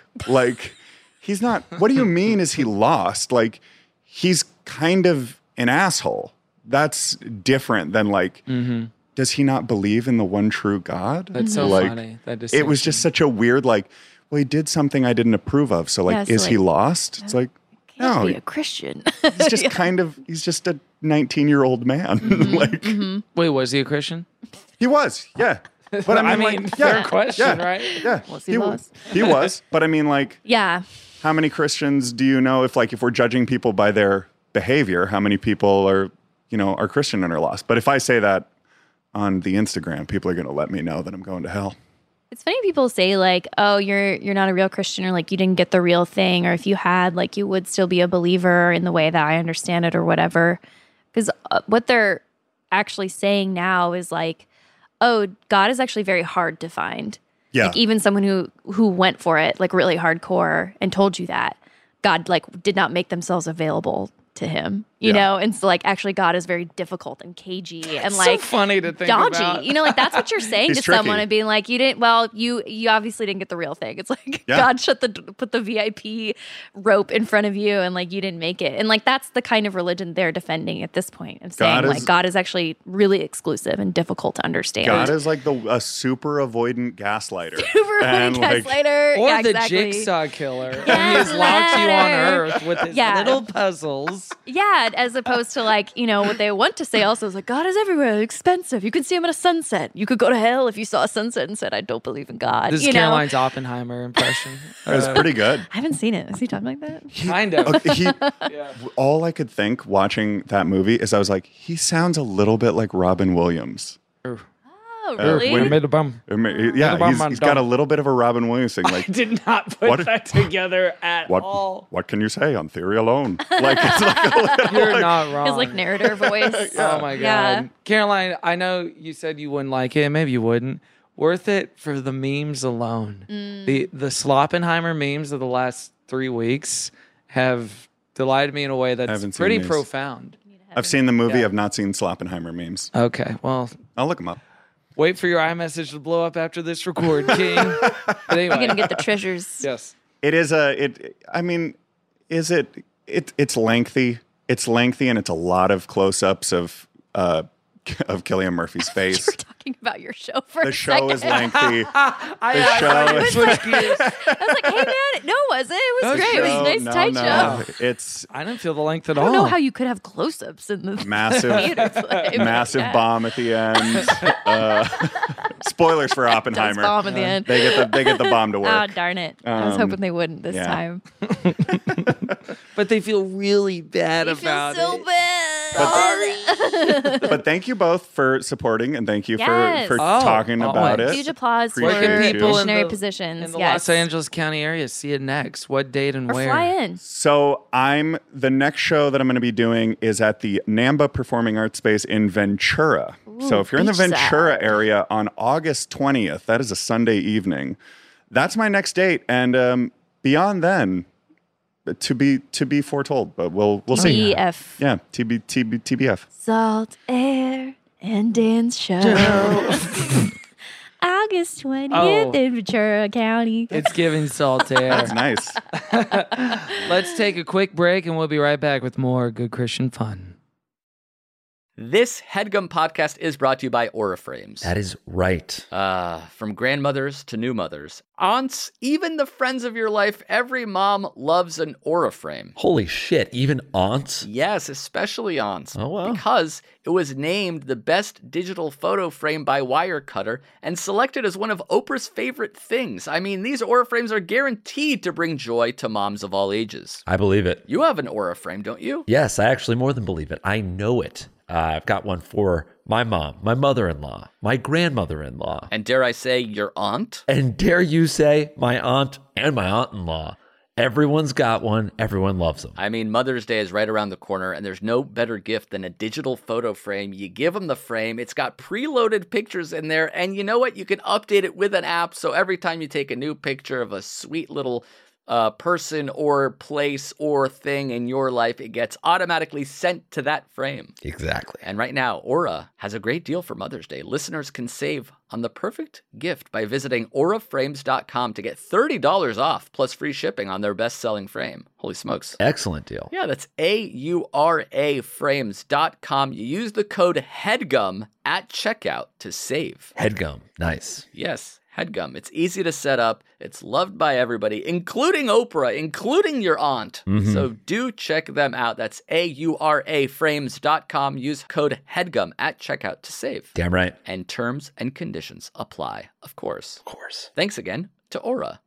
He's not. What do you mean is he lost? He's kind of an asshole. That's different than does he not believe in the one true God? That's so funny. It was just such a weird well, he did something I didn't approve of. So is he lost? It's can't be a Christian. He's just he's just a 19-year-old man. Wait, was he a Christian? He was, yeah. But I mean, fair question, right? Yeah. Was he lost? He was. But I mean, yeah. How many Christians do you know if we're judging people by their behavior, how many people are Christian and are lost? But if I say that on the Instagram, people are going to let me know that I'm going to hell. It's funny people say oh, you're not a real Christian, or you didn't get the real thing, or if you had, you would still be a believer in the way that I understand it or whatever. Because what they're actually saying now is oh, God is actually very hard to find. Yeah. Even someone who went for it really hardcore and told you that God did not make themselves available to him, you know? And so actually God is very difficult and cagey and so funny to think dodgy. about. That's what you're saying to tricky. someone and being you obviously didn't get the real thing. It's God put the VIP rope in front of you and you didn't make it. And that's the kind of religion they're defending at this point of saying God is actually really exclusive and difficult to understand. God is a super avoidant gaslighter. Super avoidant gaslighter. Or yeah, the exactly. jigsaw killer. And he has locked you on Earth with his little puzzles. Yeah, as opposed to what they want to say also is God is everywhere, expensive. You can see him at a sunset. You could go to hell if you saw a sunset and said, I don't believe in God. This is Caroline's Oppenheimer impression. It was pretty good. I haven't seen it. Is he talking like that? Kind of. All I could think watching that movie is I was he sounds a little bit like Robin Williams. Oh, really? He's got a little bit of a Robin Williams thing. I did not put that together at all. What can you say on theory alone? It's You're not wrong. His narrator voice. Oh my God. Yeah. Caroline, I know you said you wouldn't like it. Maybe you wouldn't. Worth it for the memes alone. The Sloppenheimer memes of the last 3 weeks have delighted me in a way that's pretty profound. I've seen the movie. I've not seen Sloppenheimer memes. Okay, well. I'll look them up. Wait for your iMessage to blow up after this record, King. But anyway. You're going to get the treasures. Yes. It is it's lengthy. It's lengthy and it's a lot of close-ups of Cillian Murphy's face. You were talking about your show for the a show second. is lengthy. I was hey man, no, it wasn't. It was great. It was a nice tight show. I didn't feel the length at all. I don't know how you could have close-ups in the massive bomb at the end. Spoilers for Oppenheimer. Bomb at the end. They get the bomb to work. Oh, darn it. I was hoping they wouldn't this time. But they feel really bad about it. So bad. But thank you both for supporting and thank you for Yes. talking about it. Huge applause for Appreciate it, too. missionary positions. in the Yes. Los Angeles County area see it next? What date and Or where? fly in. So the next show that I'm going to be doing is at the Namba Performing Arts Space in Ventura. So if you're in the beachside. Ventura area on August 20th, that is a Sunday evening. That's my next date, and beyond then, to be foretold. But we'll see. TBF. Yeah, TBF. Salt, air, and dance show. August 20th Oh. in Ventura County. It's giving salt air. That's nice. Let's take a quick break and we'll be right back with more Good Christian Fun. This HeadGum podcast is brought to you by Aura Frames. That is right. From grandmothers to new mothers, aunts, even the friends of your life, every mom loves an Aura frame. Holy shit, even aunts? Yes, especially aunts. Oh, wow. Because it was named the best digital photo frame by Wirecutter and selected as one of Oprah's favorite things. I mean, these Aura frames are guaranteed to bring joy to moms of all ages. I believe it. You have an Aura frame, don't you? Yes, I actually more than believe it. I know it. I've got one for my mom, my mother-in-law, my grandmother-in-law. And dare I say, your aunt? And dare you say, my aunt and my aunt-in-law. Everyone's got one. Everyone loves them. I mean, Mother's Day is right around the corner, and there's no better gift than a digital photo frame. You give them the frame. It's got preloaded pictures in there, and you know what? You can update it with an app, so every time you take a new picture of a sweet little person or place or thing in your life, it gets automatically sent to that frame. Exactly. And right now, Aura has a great deal for Mother's Day. Listeners can save on the perfect gift by visiting auraframes.com to get $30 off plus free shipping on their best-selling frame. Holy smokes. Excellent deal. Yeah, that's auraframes.com. You use the code HEADGUM at checkout to save. HeadGum. Nice. Yes, HeadGum. It's easy to set up. It's loved by everybody, including Oprah, including your aunt. Mm-hmm. So do check them out. That's auraframes.com. Use code HEADGUM at checkout to save. Damn right. And terms and conditions apply, of course. Of course. Thanks again to Aura.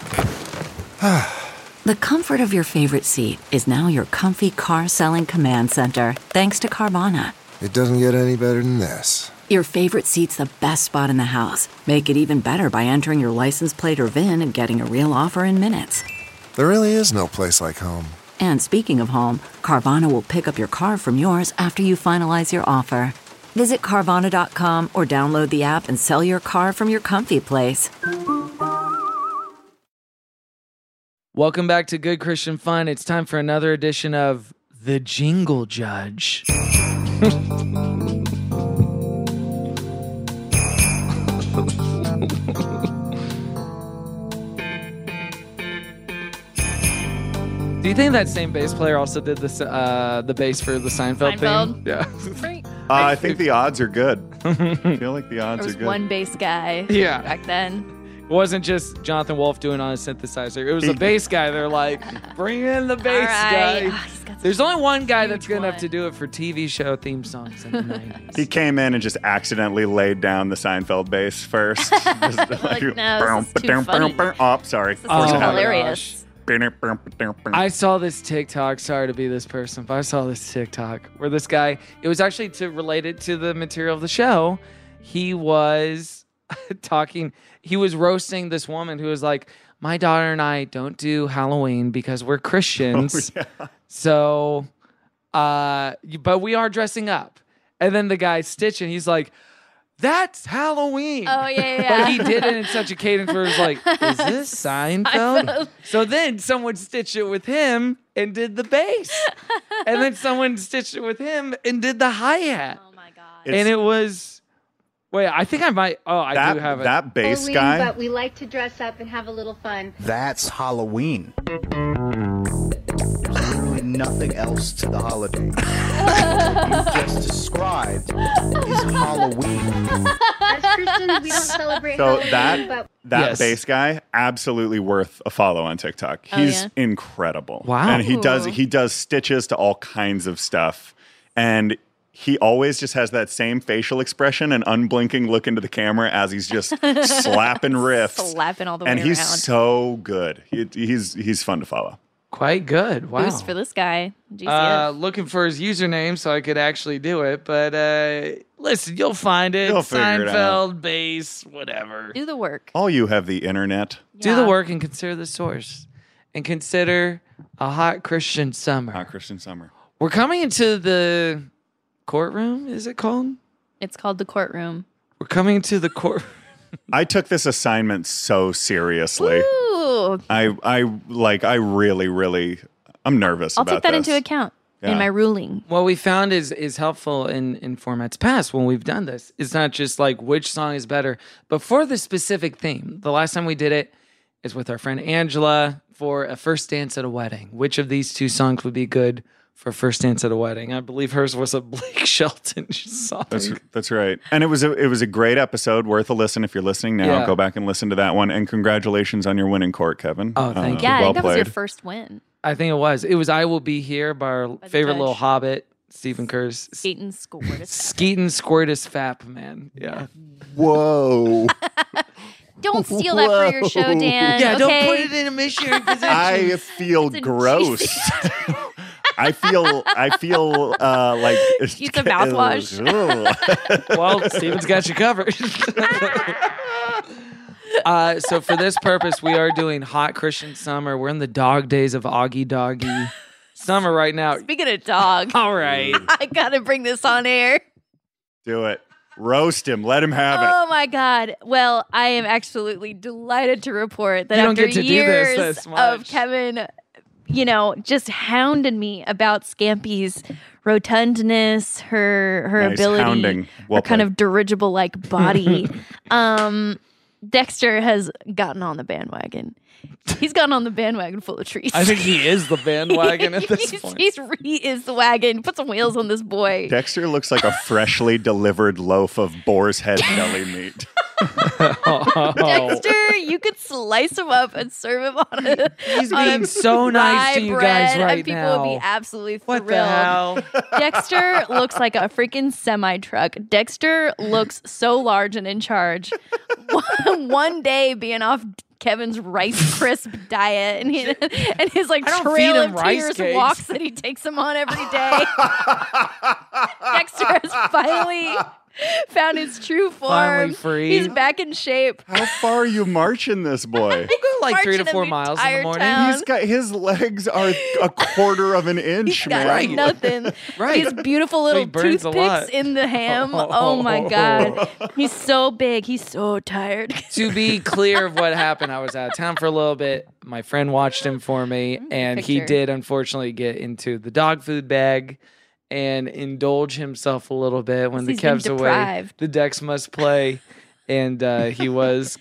The comfort of your favorite seat is now your comfy car selling command center, thanks to Carvana. It doesn't get any better than this. Your favorite seat's the best spot in the house. Make it even better by entering your license plate or VIN and getting a real offer in minutes. There really is no place like home. And speaking of home, Carvana will pick up your car from yours after you finalize your offer. Visit Carvana.com or download the app and sell your car from your comfy place. Welcome back to Good Christian Fun. It's time for another edition of The Jingle Judge. Do you think that same bass player also did this, the bass for the Seinfeld theme? Yeah. I think the odds are good. I feel like the odds There was are good. one bass guy Yeah. back then. It wasn't just Jonathan Wolf doing it on a synthesizer. It was a bass guy. They're like, bring in the bass right. guy. There's only one guy that's good enough to do it for TV show theme songs in the 90s. He came in and just accidentally laid down the Seinfeld bass first. Like, no, this is too funny. Oh, sorry. This is hilarious. I saw this TikTok. Sorry to be this person, but I saw this TikTok where this guy, it was actually to relate it to the material of the show. He was he was roasting this woman who was like, my daughter and I don't do Halloween because we're Christians. Oh, yeah. So, but we are dressing up. And then the guy stitching, he's like, that's Halloween. Oh, yeah. But he did it in such a cadence where it was like, is this Seinfeld? So then someone stitched it with him and did the bass. And then someone stitched it with him and did the hi-hat. Oh, my God. And it was, wait, I think I might, I do have it. That bass Halloween, guy. But we like to dress up and have a little fun. That's Halloween. There's literally nothing else to the holiday. What you just described is Halloween. As Christians, we don't celebrate So Halloween, but that bass guy, absolutely worth a follow on TikTok. He's incredible. Wow. And he does stitches to all kinds of stuff. And he always just has that same facial expression and unblinking look into the camera as he's just slapping riffs. Slapping all the way and he's around. so good. He's fun to follow. Quite good. Wow. Boost for this guy. GCF. Looking for his username so I could actually do it. But listen, you'll find it. You'll figure it out. Seinfeld, base, whatever. Do the work. All you have the internet. Do the work and consider the source. And consider a hot Christian summer. Hot Christian summer. We're coming into the courtroom, is it called? It's called the courtroom. We're coming to the court. I took this assignment so seriously. Ooh. I really, I'm nervous I'll about take that this. into account in Yeah. my ruling. What we found is helpful in formats past when we've done this. It's not just like which song is better, but for the specific theme. The last time we did it is with our friend Angela for a first dance at a wedding. Which of these two songs would be good for first dance at a wedding? I believe hers was a Blake Shelton song. That's right. And it was a great episode, worth a listen. If you're listening now, Yeah. go back and listen to that one. And congratulations on your win in court, Kevin. Oh, thank Yeah, I well think that was your played. first win. I think it was. It was I Will Be Here by our the favorite judge. little hobbit, Stephen Kerr's. Skeeton Squirtus. Skeeton Squirtus Fap, man. Yeah. Whoa. Don't steal that for your show, Dan. Yeah, don't okay? put it in a missionary position. I feel gross. I feel like Use a mouthwash. Well, Steven's got you covered. So for this purpose, we are doing Hot Christian Summer. We're in the dog days of Augie Doggy Summer right now. Speaking of dog. All right. I got to bring this on air. Do it. Roast him. Let him have it. Oh my God. Well, I am absolutely delighted to report that You don't after get to do years this of much. Kevin, just hounding me about Scampy's rotundness, her Nice ability, hounding. Well her kind played. of dirigible like body. Dexter has gotten on the bandwagon. He's gotten on the bandwagon full of trees. I think he is the bandwagon at this point. He is the wagon. Put some wheels on this boy. Dexter looks like a freshly delivered loaf of boar's head deli meat. Dexter, you could slice him up and serve him on a. He's on being a so nice to rye you guys bread, right and people now. would be absolutely What thrilled. the hell? Dexter looks like a freaking semi truck. Dexter looks so large and in charge. One day being off Kevin's Rice Crisp diet and his like I don't trail feed of him rice tears cakes. walks that he takes him on every day. Dexter has finally found his true form. Finally free. He's back in shape. How far are you marching this boy? Like 3 to Marching 4 him miles in the entire morning. town. He's got his legs are a quarter of an inch, He's got man. nothing. Right. These beautiful So little he burns a lot. toothpicks in the ham. Oh my God. He's so big. He's so tired. To be clear of what happened, I was out of town for a little bit. My friend watched him for me, and he picture. did unfortunately get into the dog food bag and indulge himself a little bit when the He's been Kev's away. deprived. The Dex must play, and he was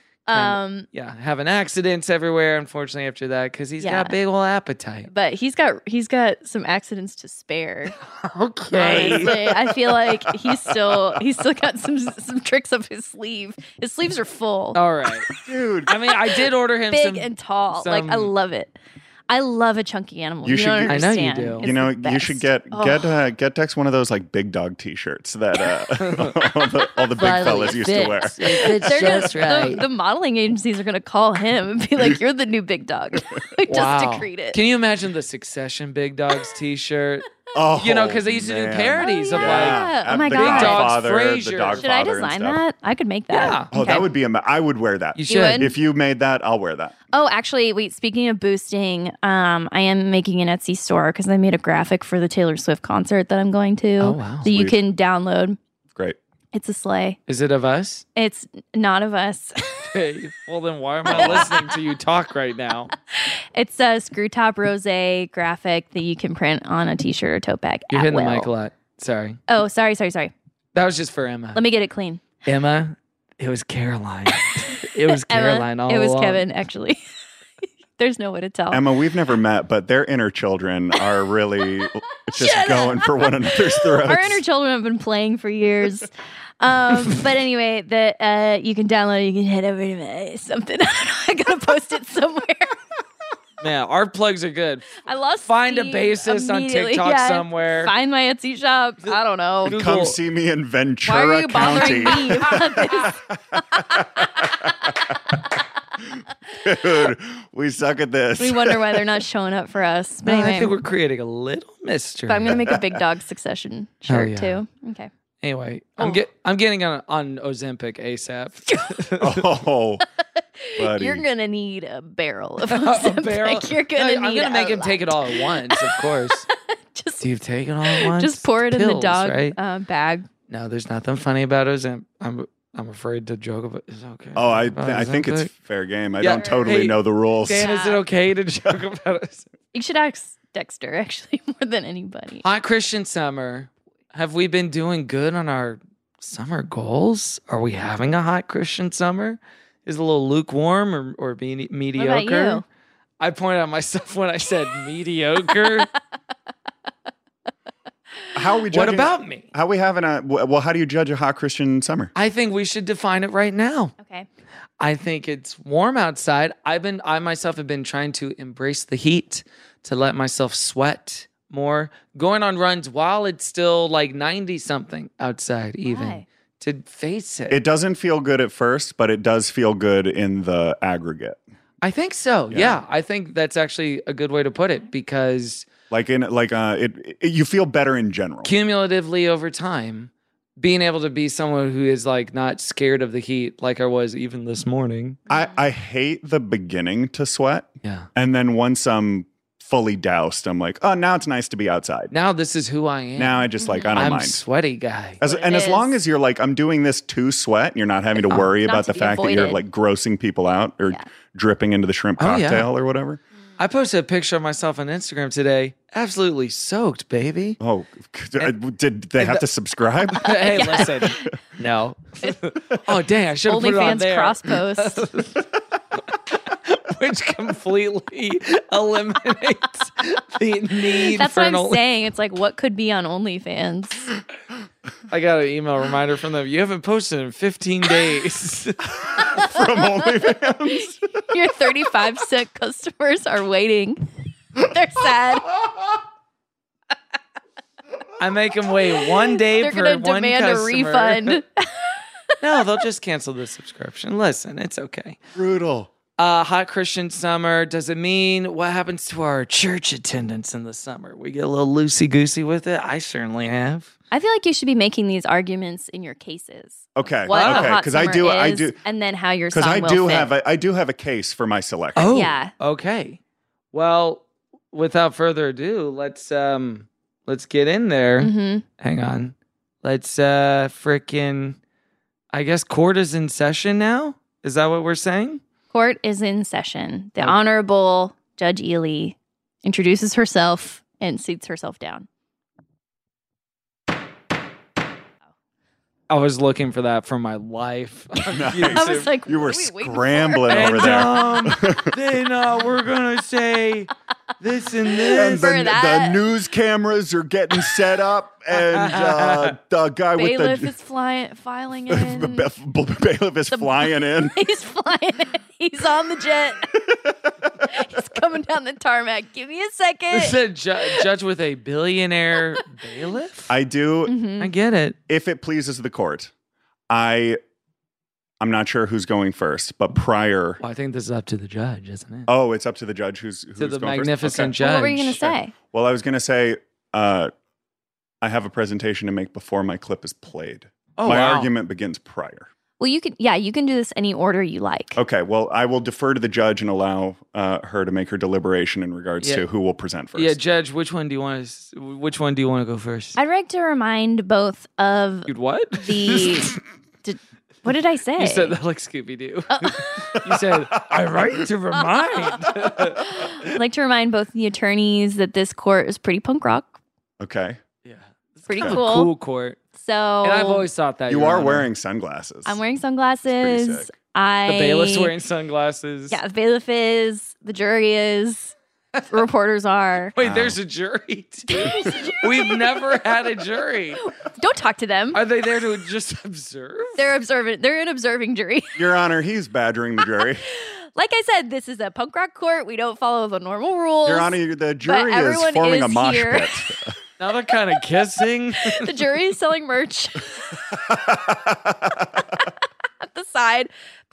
having accidents everywhere. Unfortunately, after that, because he's got big old appetite. But he's got some accidents to spare. Okay. Honestly, I feel like he's still got some tricks up his sleeve. His sleeves are full. All right, Dude. I mean, I did order him Big some and tall. Like I some- love it. I love a chunky animal. You You, should don't get- I know you understand. do. It's You know, the you should best. get Dex one of those like big dog T-shirts that all the big fellas used to wear. They're the modeling agencies are going to call him and be like, "You're the new big dog." Just Wow. decreed it. Can you imagine the Succession Big Dogs T-shirt? Oh, because they used to do man. parodies of yeah. like Oh my the God. Big Dogs, Godfather, the Frasier. dog Should I father and design stuff. that? I could make that. Yeah. Oh, Okay. that would be I would wear that. You You should. would? If you made that, I'll wear that. Oh, actually, wait. Speaking of boosting, I am making an Etsy store because I made a graphic for the Taylor Swift concert that I'm going to. Oh, wow. That you Sweet. can download. Great. It's a sleigh. Is it of us? It's not of us. Hey, well then why am I listening to you talk right now? It's a screw top rose graphic that you can print on a T-shirt or tote bag. You're at hitting will. the mic a lot. Sorry. Oh, sorry. That was just for Emma. Let me get it clean. Emma, it was Caroline. It was Emma, Caroline all it was along. Kevin, actually. There's no way to tell. Emma, we've never met, but their inner children are really just going for one another's throats. Our inner children have been playing for years. But anyway, you can download it. You can head over to something. I don't know. I gotta post it somewhere. Man, our plugs are good. I lost Find a Steve bassist on immediately. TikTok Yeah, somewhere. Find my Etsy shop. I don't know. Come see me in Why are Ventura you County. bothering me about this? Dude, We suck at this. We wonder why they're not showing up for us. But No, anyway, I think we're creating a little mystery. but I'm gonna make a Big Dog Succession shirt yeah. too. Okay. Anyway, I'm getting on Ozempic ASAP. Oh, buddy. You're gonna need a barrel of A Ozempic. barrel. You're gonna I'm need gonna make him lot. take it all at once, of course. Do you take it all at once? Just pour it in the Pills, dog right? bag. No, there's nothing funny about Ozempic. I'm afraid to joke about. Is it okay? Oh, I About think it's Ozempic? fair game. I Yeah, don't totally hey, know the rules. Dan, is it okay to joke about it? You should ask Dexter actually more than anybody. Hot Christian summer. Have we been doing good on our summer goals? Are we having a hot Christian summer? Is it a little lukewarm or mediocre? you? I pointed out myself when I said mediocre. How are we What judging? about me? How are we having a? Well, how do you judge a hot Christian summer? I think we should define it right now. Okay. I think it's warm outside. I myself have been trying to embrace the heat, to let myself sweat more, going on runs while it's still like 90 something outside even. Why? To face it. It doesn't feel good at first, but it does feel good in the aggregate. I think so. Yeah. I think that's actually a good way to put it because You feel better in general. cumulatively over time, being able to be someone who is like not scared of the heat like I was even this morning. I hate the beginning to sweat. Yeah. And then once I'm fully doused, I'm like, oh, now it's nice to be outside. Now this is who I am. Now I just I don't I'm mind. a sweaty guy. As long as you're like, I'm doing this to sweat, and you're not having to worry Not about to the be fact that you're avoided. like grossing people out or dripping into the shrimp Oh, yeah. cocktail or whatever. I posted a picture of myself on Instagram today, absolutely soaked, baby. Oh, did they have to subscribe? Hey, listen, no. Oh, dang, I should have put it on OnlyFans there. cross post. Which completely eliminates the need That's for what an I'm saying. It's like what could be on OnlyFans. I got an email reminder from them. You haven't posted in 15 days. From OnlyFans? Your 35-cent customers are waiting. They're sad. I make them wait 1 day They're per gonna one demand a customer. refund. No, they'll just cancel the subscription. Listen, it's okay. Brutal. Hot Christian summer. Does it mean what happens to our church attendance in the summer? We get a little loosey-goosey with it? I certainly have. I feel like you should be making these arguments in your cases. Okay. What a okay. hot Because summer I is, do. and then how your Because song I will do fit. I do have a case for my selection. Oh, Yeah. Okay. Well, without further ado, let's get in there. Mhm. Hang on. Let's frickin'. I guess court is in session now. Is that what we're saying? Court is in session. The Honorable Judge Ely introduces herself and seats herself down. I was looking for that for my life. Nice. I was like, You were what are we waiting scrambling and over there. then we're gonna say this and And this. For the that. news cameras are getting set up, and the guy Bailiff with is filing the in. bailiff is flying in. He's flying in. He's on the jet. He's coming down the tarmac. Give me a second. This is a judge with a billionaire bailiff. I do. Mm-hmm. I get it. If it pleases the court, I'm not sure who's going first, but prior. Well, I think this is up to the judge, isn't it? Oh, it's up to the judge who's to the going magnificent first? judge. What were you going to say? Well, I was going to say I have a presentation to make before my clip is played. Oh, my wow. argument begins prior. Well, you can do this any order you like. Okay, well, I will defer to the judge and allow her to make her deliberation in regards Yeah. to who will present first. Yeah, Judge. Which one do you want to go first? I'd like to remind both of Dude, what? what did I say? You said that like Scooby Doo. You said, "I write to remind." I'd like to remind both the attorneys that this court is pretty punk rock. Okay. Yeah, Pretty Kind of cool. cool court. So And I've always thought that You Your are Honor. wearing sunglasses. I'm wearing pretty sunglasses. sick. The bailiff's wearing sunglasses. Yeah, the bailiff is. The jury is. Reporters are. Wait, there's a jury too. We've never had a jury. Don't talk to them. Are they there to just observe? They're observant. They're an observing jury. Your Honor, he's badgering the jury. Like I said, this is a punk rock court. We don't follow the normal rules. Your Honor, the jury is everyone forming a is mosh here. pit. Now they're kind of kissing. The jury is selling merch at the side.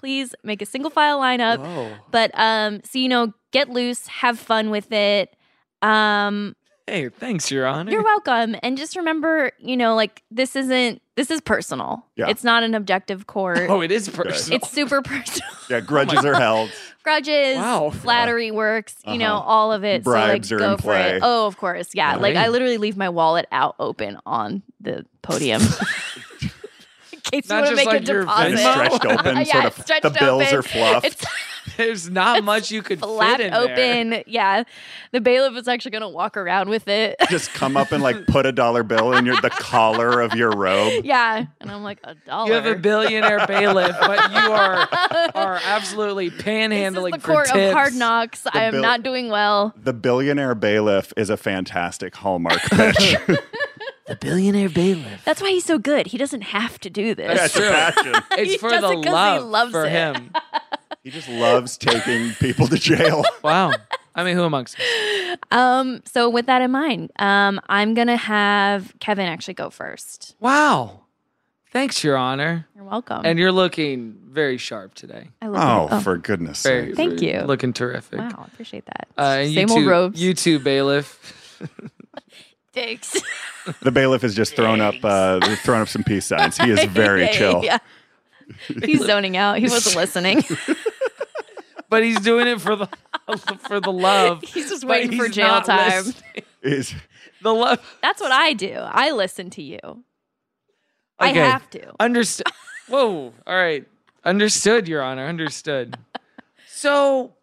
Please make a single file lineup. Whoa. But so get loose, have fun with it. Hey, thanks, Your Honor. You're welcome. And just remember, this is personal. Yeah. It's not an objective court. Oh, it is personal. It's super personal. Yeah, grudges are held. Grudges, Wow. flattery works, all of it. Bribes so are go in for play. it. Oh, of course. Yeah. Right. I literally leave my wallet out open on the podium. In case you Not want to just make like a your deposit. And Venmo? stretched open, Yeah, sort it's of. stretched The bills open. are fluffed. It's There's not much you could flat fit in open. there. Yeah. The bailiff is actually going to walk around with it. Just come up and put $1 bill in the collar of your robe. Yeah. And I'm like, $1. You have a billionaire bailiff, but you are absolutely panhandling This is the for court tips. of hard knocks. I am not doing well. The billionaire bailiff is a fantastic Hallmark pitch. The billionaire bailiff. That's why he's so good. He doesn't have to do this. That's true. Passion. It's He for does the it 'cause he love loves for it. him. He just loves taking people to jail. Wow. I mean, who amongst us? So with that in mind, I'm going to have Kevin actually go first. Wow. Thanks, Your Honor. You're welcome. And you're looking very sharp today. I love it. For goodness Very, sake. Thank you. Looking terrific. Wow, I appreciate that. And Same you old too, robes. You too, bailiff. Thanks. The bailiff has just thrown up some peace signs. He is very chill. Yeah. He's zoning out. He wasn't listening. But he's doing it for the love. He's just But waiting for he's jail not time. Is The love. That's what I do. I listen to you. I Okay. have to. Understood. Whoa. All right. Understood, Your Honor. Understood. So,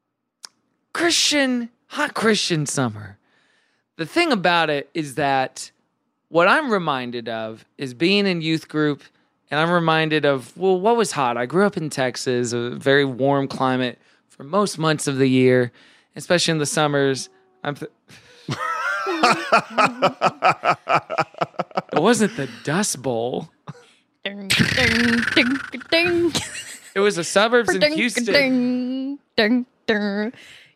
hot Christian summer. The thing about it is that what I'm reminded of is being in youth group, and I'm reminded of, what was hot? I grew up in Texas, a very warm climate for most months of the year, especially in the summers. It wasn't the Dust Bowl. Ding, ding, ding, ding. It was the suburbs in Ding, Houston. Ding, ding, ding.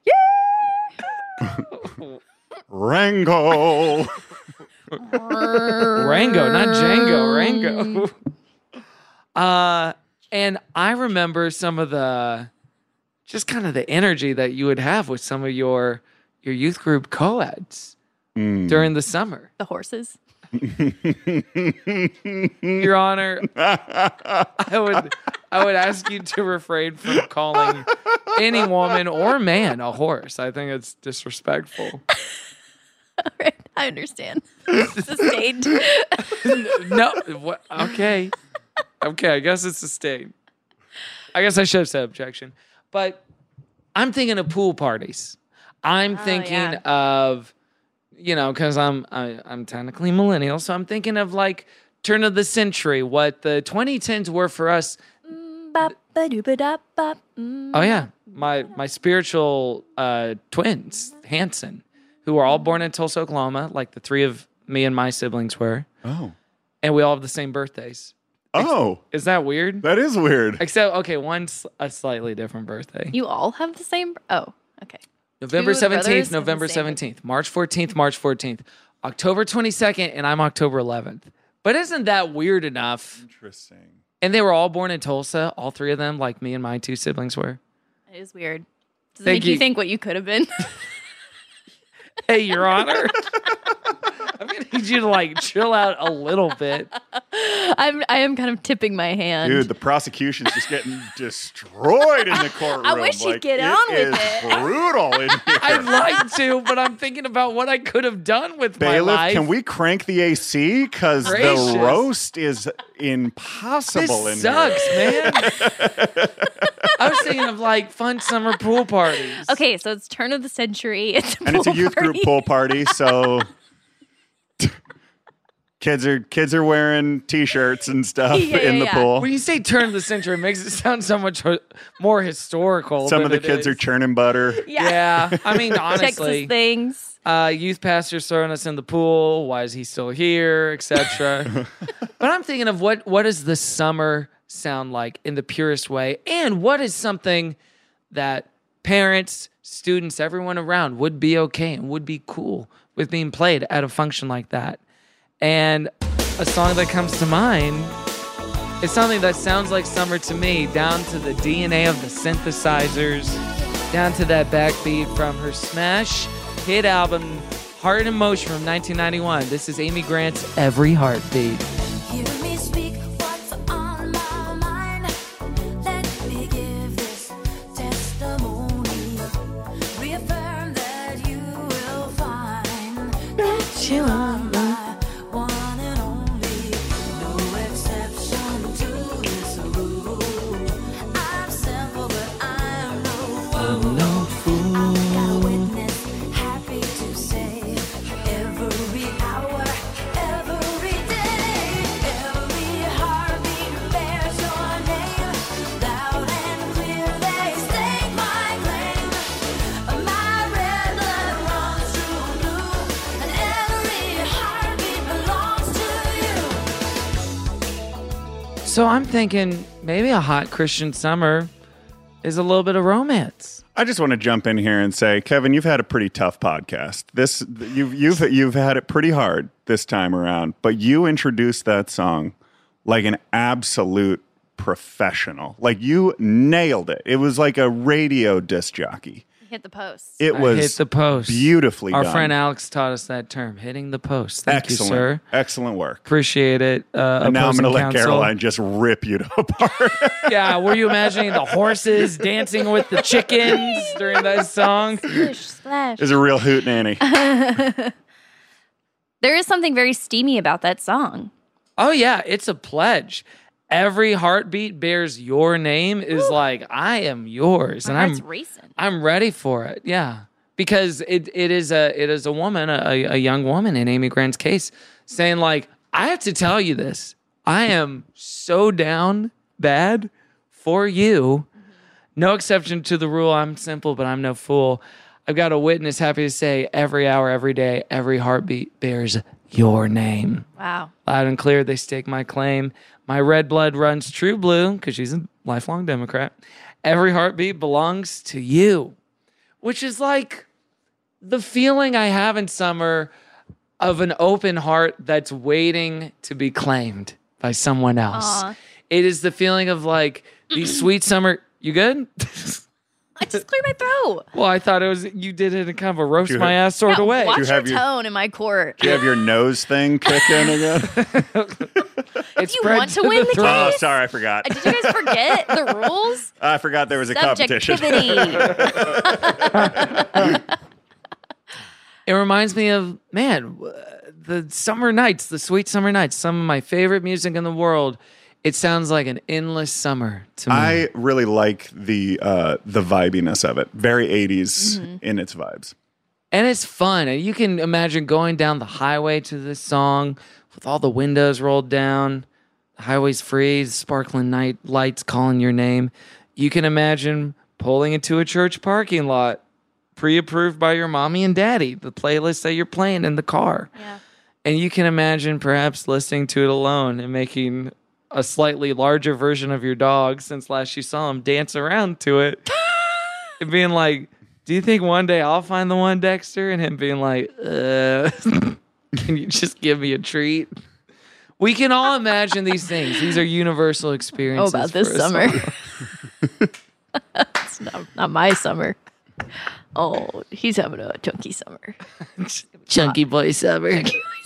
Rango. Rango, not Django. Rango. And I remember some of the energy that you would have with some of your youth group co-eds during the summer. The horses. Your Honor, I would ask you to refrain from calling any woman or man a horse. I think it's disrespectful. All right, I understand. Sustained. No, okay. Okay, I guess it's sustained. I guess I should have said objection. But I'm thinking of pool parties. I'm thinking of, because I'm technically millennial, so I'm thinking of turn of the century, what the 2010s were for us. Oh yeah, my spiritual twins, Hanson, who were all born in Tulsa, Oklahoma, like the three of me and my siblings were. Oh. And we all have the same birthdays. Oh. Is that weird? That is weird. Except, okay, one's a slightly different birthday. You all have the same? Oh, okay. November Two 17th, brothers November have the same 17th, March 14th, March 14th, October 22nd, and I'm October 11th. But isn't that weird enough? Interesting. And they were all born in Tulsa, all three of them, like me and my two siblings were. It is weird. Does it Thank make you you. think what you could have been? Hey, Your Honor. I'm going to need you to chill out a little bit. I am kind of tipping my hand. Dude, the prosecution's just getting destroyed in the courtroom. I wish you'd get on with it. It is brutal in here. I'd like to, but I'm thinking about what I could have done with Bailiff, my life. can we crank the AC? Because Gracious. the roast is impossible This in sucks, here. man. I was thinking of fun summer pool parties. Okay, so it's turn of the century. It's a And it's a pool youth group party. pool party, so kids are wearing t-shirts and stuff in the pool. When you say turn of the century, it makes it sound so much more historical. Some than of the it kids is. are churning butter. Yeah, I mean, honestly, Texas things. Youth pastor's throwing us in the pool. Why is he still here, etc. But I'm thinking of what does the summer sound like in the purest way, and what is something that parents, students, everyone around would be okay and would be cool with being played at a function like that. And a song that comes to mind It's something that sounds like summer to me, down to the DNA of the synthesizers, down to that backbeat from her smash hit album, Heart in Motion from 1991. This is Amy Grant's Every Heartbeat. So I'm thinking maybe a hot Christian summer is a little bit of romance. I just want to jump in here and say, Kevin, you've had a pretty tough podcast. You've had it pretty hard this time around, but you introduced that song like an absolute professional. Like you nailed it. It was like a radio disc jockey. Hit the post. It was hit the post. Beautifully done. Our friend Alex taught us that term, hitting the post. Thank Excellent. you, sir. Excellent work. Appreciate it. And now I'm going to let Caroline just rip you apart. Yeah, were you imagining the horses dancing with the chickens during that song? Splish, splash. It's a real hootenanny. There is something very steamy about that song. Oh, yeah, it's a pledge. Every heartbeat bears your name is like, I am yours. My heart's racing. I'm ready for it. Yeah. Because it is a woman, a young woman in Amy Grant's case, saying like, I have to tell you this. I am so down bad for you. No exception to the rule. I'm simple, but I'm no fool. I've got a witness happy to say every hour, every day, every heartbeat bears your name. Wow. Loud and clear, they stake my claim. My red blood runs true blue, because she's a lifelong Democrat. Every heartbeat belongs to you, which is like the feeling I have in summer of an open heart that's waiting to be claimed by someone else. Aww. It is the feeling of like these sweet summer. You good? I just cleared my throat. Well, I thought it was you did it in kind of a roast my ass sort of way. Watch your tone in my court. Do you have your nose thing kicked in again? If you want to win the case. Oh, sorry, I forgot. Did you guys forget the rules? I forgot there was a competition. It reminds me of, man, the summer nights, the sweet summer nights, some of my favorite music in the world. It sounds like an endless summer to me. I really like the vibiness of it. Very 80s in its vibes. And it's fun. And you can imagine going down the highway to this song with all the windows rolled down, the highway's free, sparkling night lights calling your name. You can imagine pulling into a church parking lot, pre-approved by your mommy and daddy, the playlist that you're playing in the car. Yeah. And you can imagine perhaps listening to it alone and making a slightly larger version of your dog since last you saw him dance around to it. And being like, do you think one day I'll find the one, Dexter? And him being like, can you just give me a treat? We can all imagine these things. These are universal experiences. Oh, about this summer. It's not my summer. Oh, he's having a chunky summer. Chunky boy summer.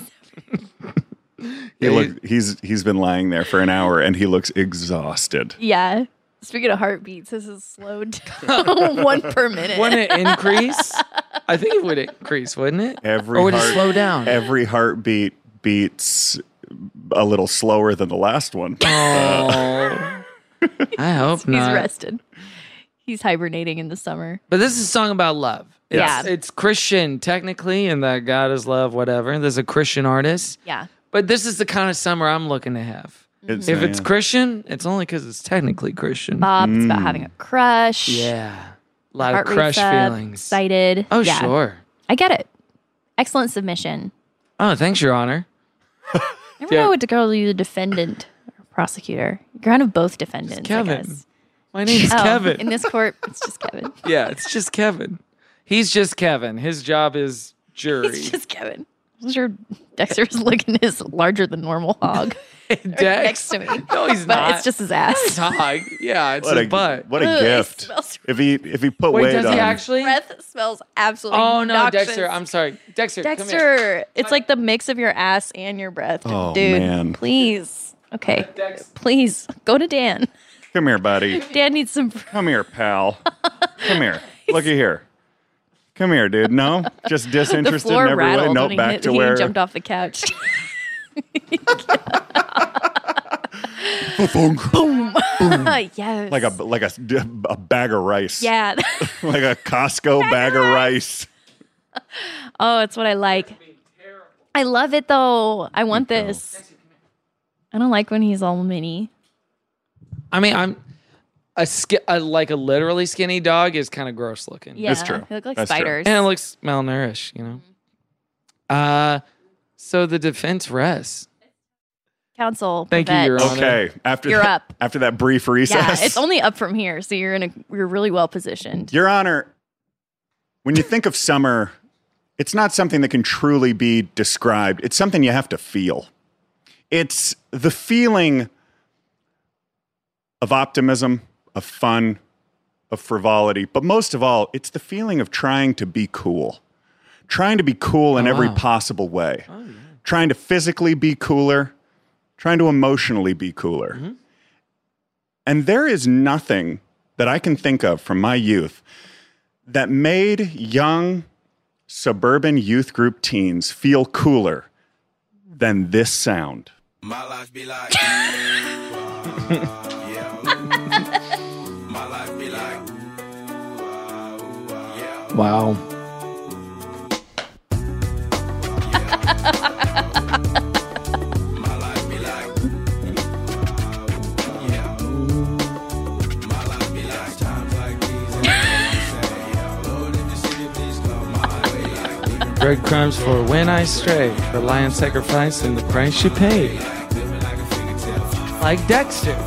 He's been lying there for an hour and he looks exhausted. Yeah. Speaking of heartbeats, this is slowed down 1 per minute. Wouldn't it increase? I think it would increase, wouldn't it? Or would it slow down? Every heartbeat beats a little slower than the last one. Oh. I hope not. He's rested. He's hibernating in the summer. But this is a song about love. It's Christian, technically, and that God is love, whatever. There's a Christian artist. Yeah. But this is the kind of summer I'm looking to have. If it's Christian, it's only because it's technically Christian. Bob, it's about having a crush. Yeah. A lot Heart of crush race up, feelings. Excited. Oh, yeah. sure. I get it. Excellent submission. Oh, thanks, Your Honor. Never know what to call you, the defendant or prosecutor. You're kind of both defendants, It's Kevin. I guess. My name's Kevin. In this court, it's just Kevin. Yeah, it's just Kevin. He's just Kevin. His job is jury. It's just Kevin. Sure, Dexter's licking his larger than normal hog next to me. No, he's but not. It's just his ass. His hog. Yeah, it's his butt. What a gift. If he put Wait, weight does on. he actually? Breath smells absolutely Oh no, noxious. Dexter! I'm sorry, Dexter. Come here. Dexter, it's like the mix of your ass and your breath. Oh, Dude, man. please. Okay, please go to Dan. Come here, buddy. Dan needs some. Come here, pal. Come here. Looky here. Come here, dude. No, just disinterested The floor in every way. rattled No, when he back hit- to he where. jumped off the couch. Boom. Yes. Like a bag of rice. Yeah. Like a Costco bag of rice. Oh, it's what I like. I love it though. I want this. I don't like when he's all mini. I mean, I'm like a literally skinny dog is kind of gross looking. Yeah, they look like That's true. spiders. And it looks malnourished, you know. So the defense rests. Counsel. Thank you, Pivette. Your Honor. Okay. After You're that, up. After that brief recess. Yeah, it's only up from here, so you're really well positioned. Your Honor, when you think of summer, it's not something that can truly be described. It's something you have to feel. It's the feeling of optimism, of fun, of frivolity, but most of all, it's the feeling of trying to be cool. Trying to be cool in every possible way. Oh, yeah. Trying to physically be cooler, trying to emotionally be cooler. Mm-hmm. And there is nothing that I can think of from my youth that made young suburban youth group teens feel cooler than this sound. My life be like my life be like Wow. Breadcrumbs for when I stray, the lion sacrifice and the price you paid. Like Dexter.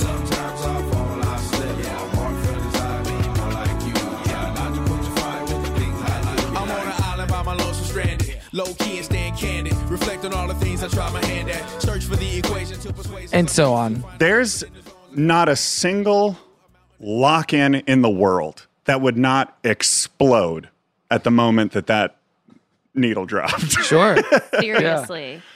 low key and stand candid. Reflect on all the things I try my hand at. Search for the equation to persuade. And so on. There's not a single lock-in in the world that would not explode at the moment that needle dropped. Sure. Seriously. Yeah.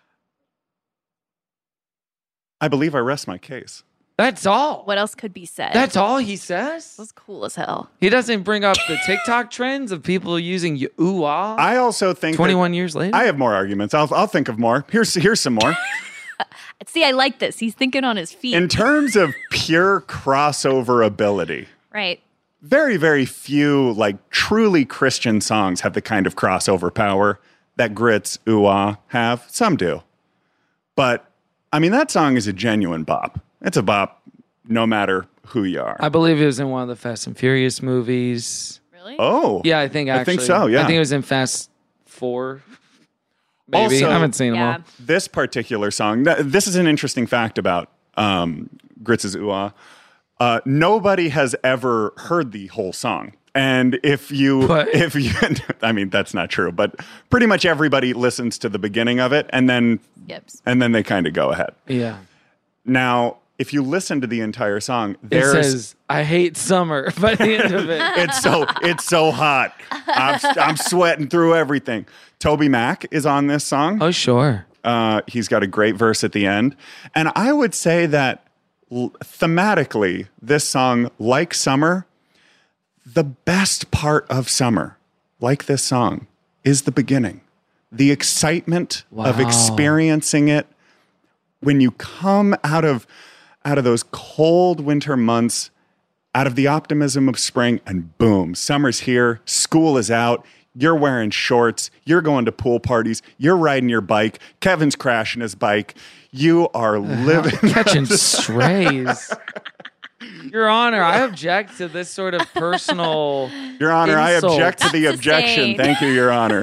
I believe I rest my case. That's all. What else could be said? That's all he says? That's cool as hell. He doesn't bring up the TikTok trends of people using ooh-ah. I also think 21 years later. I have more arguments. I'll think of more. Here's some more. See, I like this. He's thinking on his feet. In terms of pure crossover ability, right. Very, very few like truly Christian songs have the kind of crossover power that Grit's ooh-ah have. Some do. But I mean, that song is a genuine bop. It's a bop no matter who you are. I believe it was in one of the Fast and Furious movies. Really? Oh. Yeah, I think so, yeah. I think it was in Fast 4. Maybe. Also, I haven't seen them all. This particular song, this is an interesting fact about Grits' ooh-ah. Nobody has ever heard the whole song. And if you, I mean, that's not true, but pretty much everybody listens to the beginning of it and then they kind of go ahead. Yeah. Now, if you listen to the entire song, It says, I hate summer by the end of it. it's so hot. I'm sweating through everything. Toby Mac is on this song. Oh, sure. He's got a great verse at the end. And I would say that thematically, this song, like Summer, the best part of summer, like this song, is the beginning. The excitement of experiencing it when you come out of those cold winter months, out of the optimism of spring, and boom, summer's here, school is out, you're wearing shorts, you're going to pool parties, you're riding your bike, Kevin's crashing his bike, you are living... Catching strays. Your Honor, I object to this sort of personal Your Honor, insult. I object to the objection. Thank you, Your Honor.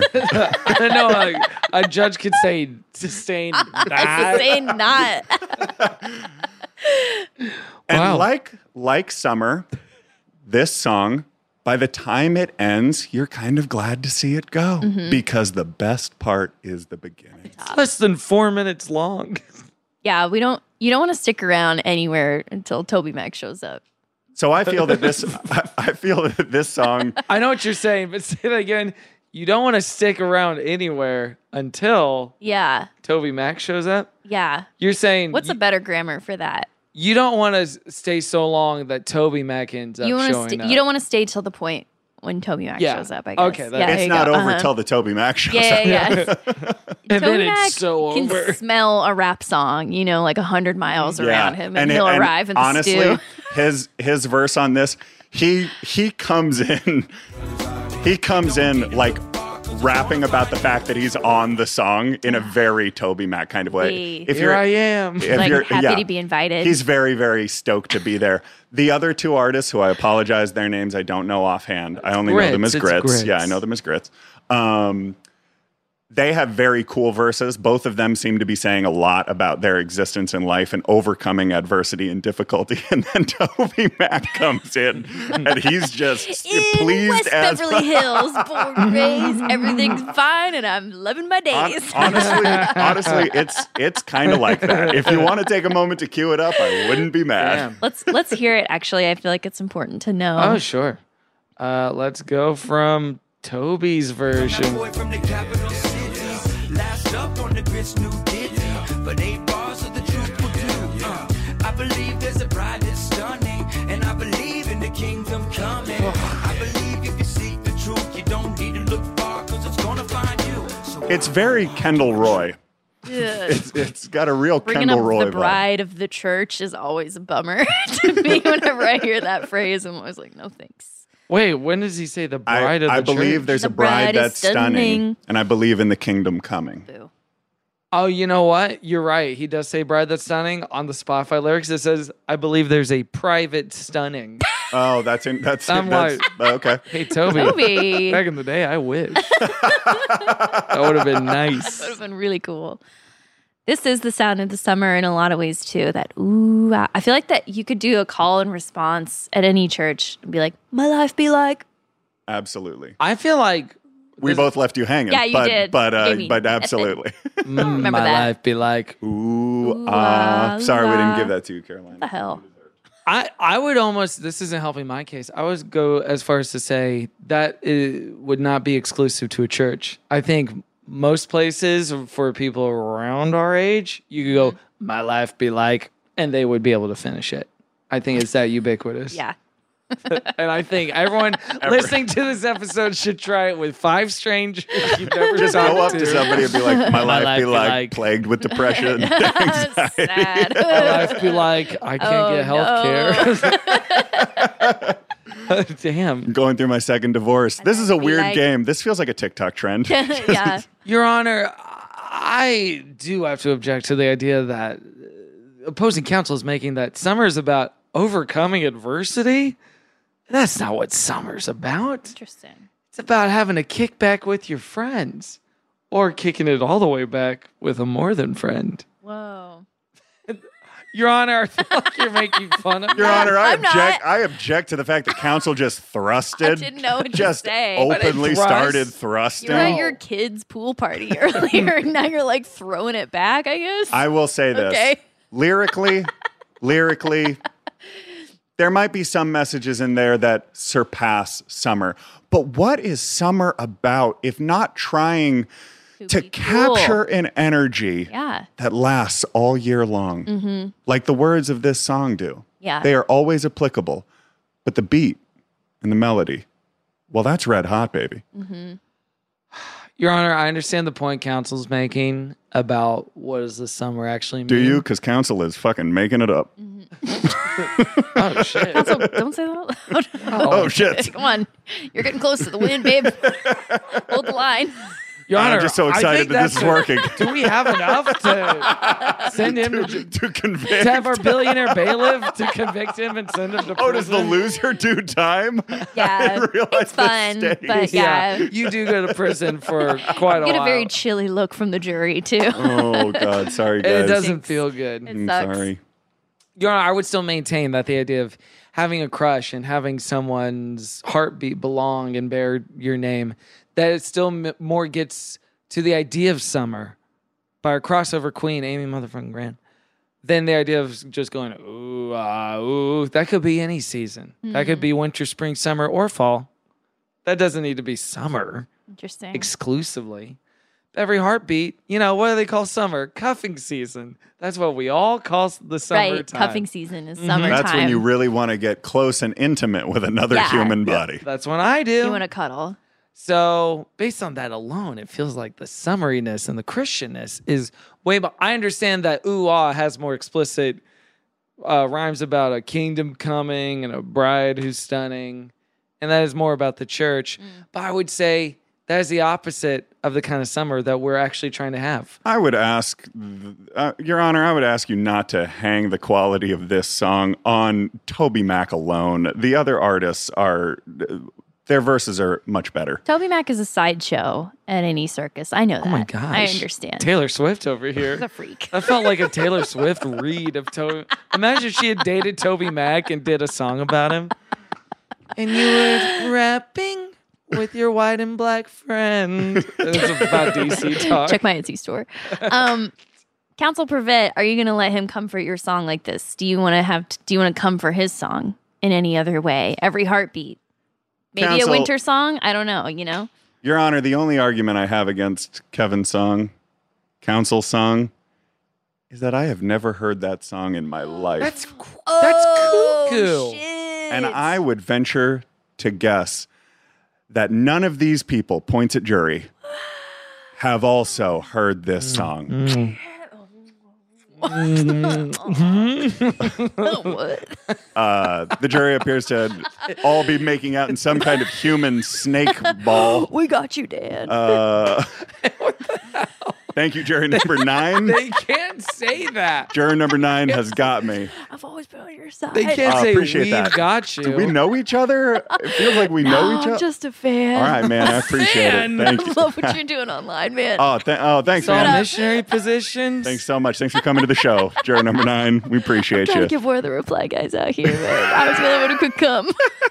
No, a judge could say sustain that. Sustain not. And like Summer, this song by the time it ends, you're kind of glad to see it go because the best part is the beginning. It's less than 4 minutes long. Yeah, you don't want to stick around anywhere until Toby Mac shows up. So I feel that this song. I know what you're saying, but say that again. You don't want to stick around anywhere until Toby Mac shows up. Yeah. You're saying what's a better grammar for that? You don't want to stay so long that Toby Mac ends up showing up. You don't want to stay till the point when Toby Mac shows up, I guess. Okay, it's not over till the Toby Mac shows up. Yeah. And Toby then Mac it's so over. can smell a rap song, like 100 miles around him, and he'll arrive in the honestly, stew. his verse on this, he comes in like rapping about the fact that he's on the song in a very Toby Mac kind of way. Here I am. Like happy to be invited. He's very, very stoked to be there. The other two artists, who I apologize, their names I don't know offhand. I only know them as Grits. Yeah, I know them as Grits. They have very cool verses. Both of them seem to be saying a lot about their existence in life and overcoming adversity and difficulty. And then Toby Mac comes in, and he's just pleased West as Beverly Hills, born and raised, everything's fine, and I'm loving my days. Honestly, it's kind of like that. If you want to take a moment to cue it up, I wouldn't be mad. Let's hear it. Actually, I feel like it's important to know. Oh, sure. Let's go from Toby's version. Last up on the grits, new ditty, but 8 bars of the truth will do. I believe there's a bride that's stunning, and I believe in the kingdom coming. I believe if you seek the truth, you don't need to look far, because it's gonna find you. So it's very Kendall Roy. It's got a real Bringing Kendall up Roy the bride of the church is always a bummer to me whenever I hear that phrase. I'm always like, no thanks. Wait, when does he say the bride of the church? I believe there's a bride that's stunning, and I believe in the kingdom coming. Boo. Oh, you know what? You're right. He does say bride that's stunning. On the Spotify lyrics, it says, I believe there's a private stunning. Oh, that's okay. Hey, Toby. Back in the day, I wish. That would have been nice. That would have been really cool. This is the sound of the summer in a lot of ways, too. That, ooh, I feel like that you could do a call and response at any church and be like, my life be like. Absolutely. I feel like we both left you hanging. Yeah, you did. But absolutely. My life be like, ooh, sorry, we didn't give that to you, Caroline. What the hell? I would almost, this isn't helping my case, I would go as far as to say that it would not be exclusive to a church. I think most places for people around our age, you could go, my life be like, and they would be able to finish it. I think it's that ubiquitous. Yeah. And I think everyone listening to this episode should try it with 5 strangers you've never just talked go up to somebody and be like, my life be like, like plagued with depression. Anxiety. Sad. My life be like, I can't get health care. Damn. Going through my second divorce. This is a weird game. This feels like a TikTok trend. Yeah. Your Honor, I do have to object to the idea that opposing counsel is making that summer is about overcoming adversity. That's not what summer's about. Interesting. It's about having a kickback with your friends or kicking it all the way back with a more than friend. Whoa. Your Honor, I feel like you're making fun of me. Your Honor, I object to the fact that counsel just thrusted. I didn't know what just to say. openly started thrusting. You're at your kid's pool party earlier, and now you're like throwing it back, I guess. I will say this. Okay. Lyrically, there might be some messages in there that surpass summer. But what is summer about if not trying to capture an energy that lasts all year long? Mm-hmm. Like the words of this song do. Yeah. They are always applicable. But the beat and the melody, well, that's red hot, baby. Mm-hmm. Your Honor, I understand the point counsel's making about what does the summer actually mean. Do you? Because counsel is fucking making it up. Oh, shit. Counsel, don't say that out loud. Oh, shit. Come on. You're getting close to the win, babe. Hold the line. Your Honor, I'm just so excited that this is working. Do we have enough to send him to convict? To have our billionaire bailiff to convict him and send him to prison? Oh, does the loser do time? Yeah, it's fun, but yeah. You do go to prison for quite a while. You get a very chilly look from the jury, too. Oh, God. Sorry, guys. And it doesn't feel good. It sucks. Sorry. Your Honor, I would still maintain that the idea of having a crush and having someone's heartbeat belong and bear your name, that it still more gets to the idea of summer by our crossover queen, Amy motherfucking Grant, than the idea of just going, ooh, ooh. That could be any season. That could be winter, spring, summer, or fall. That doesn't need to be summer. Interesting. Exclusively. Every heartbeat, what do they call summer? Cuffing season. That's what we all call the summertime. Right, cuffing season is summertime. That's when you really want to get close and intimate with another human body. That's what I do. You want to cuddle. So based on that alone, it feels like the summeriness and the Christianness is way. I understand that ooh ah has more explicit rhymes about a kingdom coming and a bride who's stunning, and that is more about the church. But I would say that is the opposite of the kind of summer that we're actually trying to have. I would ask, Your Honor, I would ask you not to hang the quality of this song on Toby Mac alone. The other artists their verses are much better. Toby Mac is a sideshow at any circus. I know that. Oh my gosh. I understand. Taylor Swift over here. He's a freak. That felt like a Taylor Swift read of Toby. Imagine if she had dated Toby Mac and did a song about him. And you were rapping with your white and black friend. It's about DC talk. Check my Etsy store. Counsel Prevet, are you going to let him comfort your song like this? Do you want to come for his song in any other way? Every heartbeat. Maybe Counsel, a winter song? I don't know, Your Honor, the only argument I have against Kevin's song, Counsel's song, is that I have never heard that song in my life. That's cuckoo. Shit. And I would venture to guess that none of these people, points at jury, have also heard this song. What? The jury appears to all be making out in some kind of human snake ball. We got you, Dan. Thank you, jury number 9. They can't say that. Juror number 9 has got me. I've always been on your side. They can't say appreciate we've that. got you. Do we know each other? It feels like we know each other. I'm just a fan. All right, man. I appreciate it. Thank you. I love what you're doing online, man. Thanks, Saw man. missionary positions. Thanks so much. Thanks for coming to the show, juror number 9. We appreciate Trying to you. give one of the reply guys out here, man. I was the only one who could come.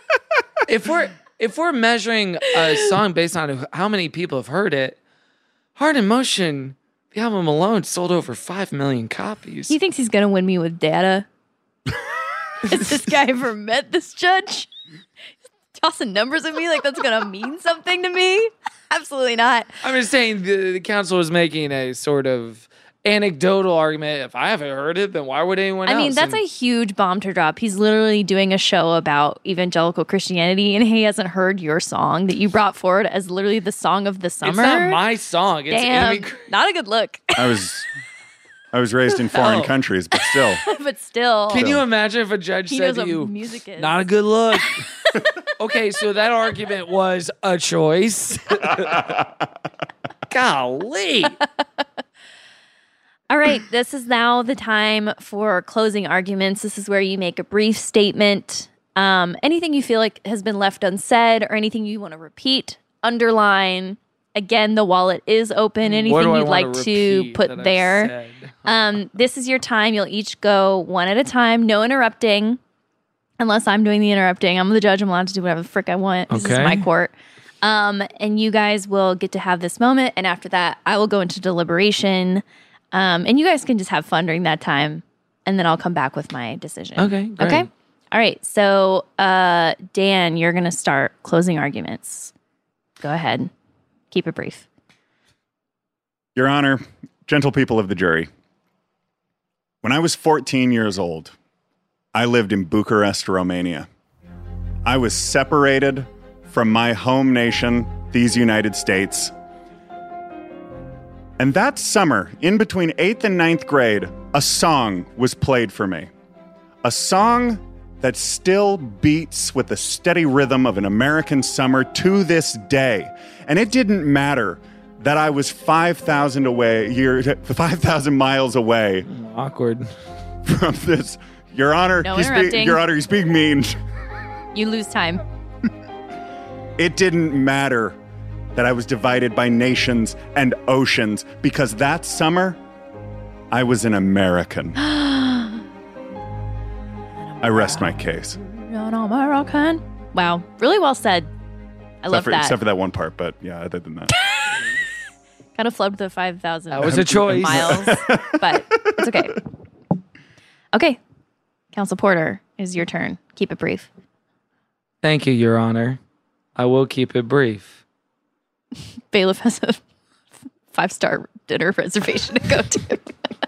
If we're measuring a song based on how many people have heard it, Heart in Motion, the album alone sold over 5 million copies. He thinks he's going to win me with data. Has this guy ever met this judge? Tossing numbers at me like that's going to mean something to me? Absolutely not. I'm just saying the counsel was making a sort of anecdotal argument. If I haven't heard it, then why would anyone else? I mean, that's a huge bomb to drop. He's literally doing a show about evangelical Christianity, and he hasn't heard your song that you brought forward as literally the song of the summer. It's not my song. It's Damn, not a good look. I was raised in foreign countries, but still. But still. Can you imagine if a judge He said knows to you, what music is. not a good look? Okay, so that argument was a choice. Golly. All right, this is now the time for closing arguments. This is where you make a brief statement. Anything you feel like has been left unsaid or anything you want to repeat, underline. Again, the wallet is open. Anything you'd like to put there. This is your time. You'll each go one at a time. No interrupting. Unless I'm doing the interrupting. I'm the judge. I'm allowed to do whatever the frick I want. This is my court. And you guys will get to have this moment. And after that, I will go into deliberation. And you guys can just have fun during that time. And then I'll come back with my decision. Okay, great. Okay? All right. So, Dan, you're going to start closing arguments. Go ahead. Keep it brief. Your Honor, gentle people of the jury, when I was 14 years old, I lived in Bucharest, Romania. I was separated from my home nation, these United States. And that summer, in between 8th and 9th grade, a song was played for me. A song that still beats with the steady rhythm of an American summer to this day. And it didn't matter that I was 5,000 miles away. Awkward. From this. Your Honor, No interrupting. Your Honor, you speak mean. You lose time. It didn't matter that I was divided by nations and oceans, because that summer, I was an American. I rest my case. All American. Wow, really well said. I love that. Except for that one part, but yeah, other than that. Kind of flubbed the 5,000 That was a choice. miles, but it's okay. Okay, Council Porter, is your turn. Keep it brief. Thank you, Your Honor. I will keep it brief. Bailiff has a 5-star dinner reservation to go to.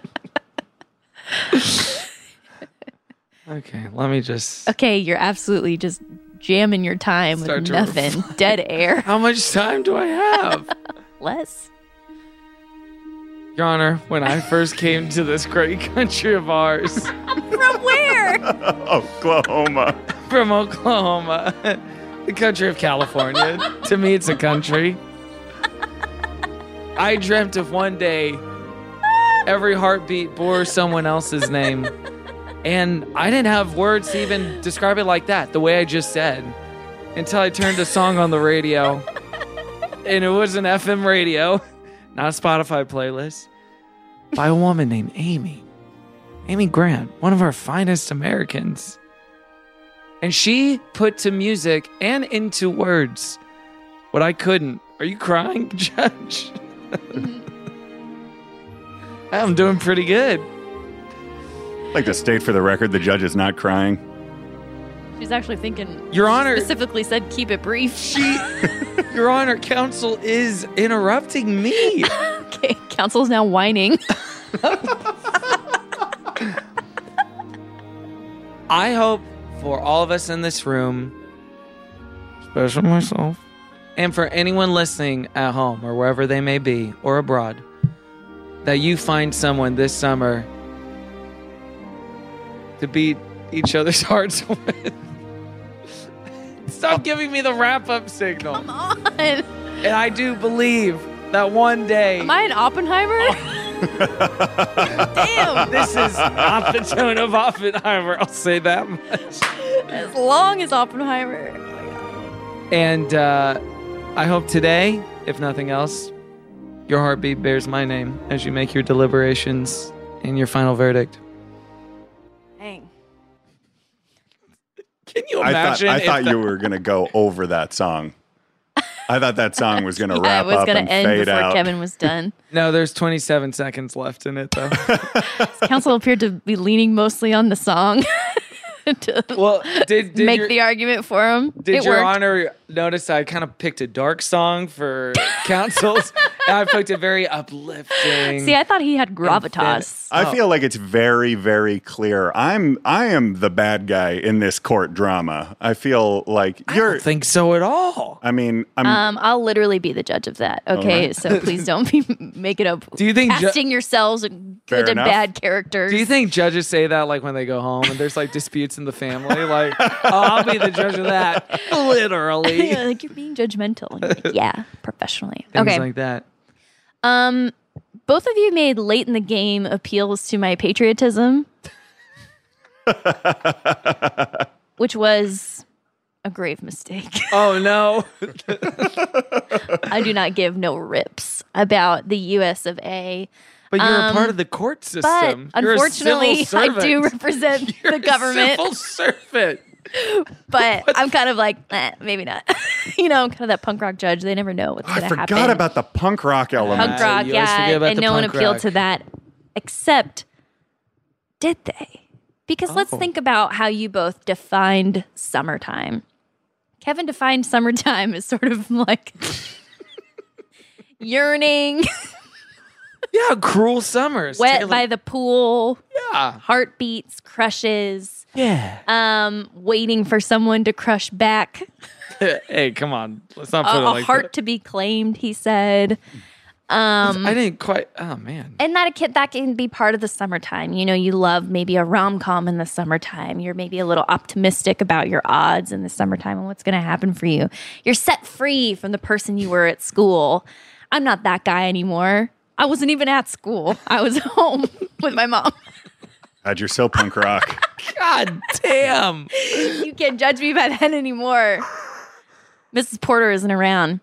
Okay, let me just... Okay, you're absolutely just jamming your time Start with to nothing. Dead air. How much time do I have? Less. Your Honor, when I first came to this great country of ours... From where? Oklahoma. From Oklahoma. The country of California. To me, it's a country. I dreamt of one day every heartbeat bore someone else's name. And I didn't have words to even describe it like that, the way I just said, until I turned a song on the radio. And it was an FM radio, not a Spotify playlist, by a woman named Amy. Amy Grant, one of our finest Americans. And she put to music and into words what I couldn't. Are you crying, Judge? I'm doing pretty good. I'd like to state for the record, the judge is not crying. She's actually thinking. Your Honor. Specifically said, keep it brief. Your Honor, counsel is interrupting me. Okay, counsel's now whining. I hope for all of us in this room, especially myself, and for anyone listening at home or wherever they may be or abroad, that you find someone this summer to beat each other's hearts with. Stop giving me the wrap-up signal. Come on. And I do believe that one day... Am I an Oppenheimer? Damn. This is not the tone of Oppenheimer, I'll say that much. As long as Oppenheimer. And I hope today, if nothing else, your heartbeat bears my name as you make your deliberations and your final verdict. Dang. Can you imagine? I thought you were going to go over that song. I thought that song was going to wrap up and end fade before out. Kevin was done. No, there's 27 seconds left in it, though. Counsel appeared to be leaning mostly on the song to did make the argument for him. Did It Your worked. Honor notice I kind of picked a dark song for counsels? And I picked a very uplifting. See, I thought he had gravitas. I feel like it's very, very clear. I am the bad guy in this court drama. I feel like I don't think so at all. I mean, I'll literally be the judge of that. Okay, right. so please don't be making up. Do you think casting yourselves a good Fair and enough. bad characters? Do you think judges say that like when they go home and there's like disputes in the family? Like, oh, I'll be the judge of that. Literally. like you're being judgmental? And you're like, yeah, professionally. Things Okay. like that. Both of you made late in the game appeals to my patriotism, which was a grave mistake. Oh, no. I do not give no rips about the US of A. But you're a part of the court system. But You're a unfortunately, civil I servant. do represent You're the government. A civil servant. But I'm kind of like, maybe not. I'm kind of that punk rock judge. They never know what's going I to happen. forgot about the punk rock element. Punk rock, you always forget about and the no one punk appealed rock. to that. Except, did they? Because let's think about how you both defined summertime. Kevin defined summertime as sort of like yearning, Yeah, cruel summers. wet by the pool, Yeah. heartbeats, crushes, Yeah. waiting for someone to crush back. Hey, come on. Let's not put it A like heart that. to be claimed, he said. I didn't quite. Oh, man. And that can be part of the summertime. You love maybe a rom-com in the summertime. You're maybe a little optimistic about your odds in the summertime and what's going to happen for you. You're set free from the person you were at school. I'm not that guy anymore. I wasn't even at school. I was home with my mom. God, you're so punk rock. God damn. You can't judge me by that anymore. Mrs. Porter isn't around.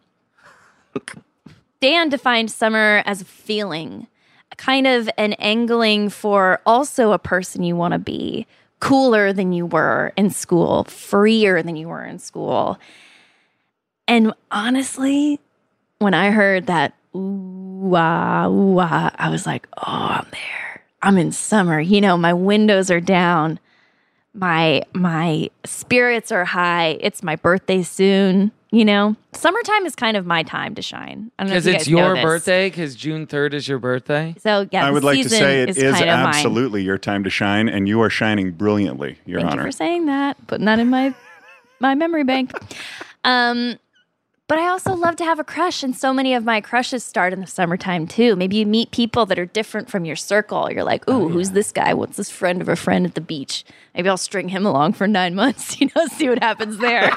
Dan defined summer as a feeling, kind of an angling for also a person you want to be, cooler than you were in school, freer than you were in school. And honestly, when I heard that ooh ah, I was like, oh, I'm there. I'm in summer. You know, my windows are down. My spirits are high. It's my birthday soon. You know, summertime is kind of my time to shine. I don't know if you guys it's your know this. birthday, because June 3rd is your birthday. So yeah, I would like to say it is kind of absolutely your time to shine, and you are shining brilliantly, Your Thank Honor. you for saying that. Putting that in my memory bank. But I also love to have a crush, and so many of my crushes start in the summertime too. Maybe you meet people that are different from your circle. You're like, ooh, who's this guy? What's this friend of a friend at the beach? Maybe I'll string him along for 9 months, you know, see what happens there.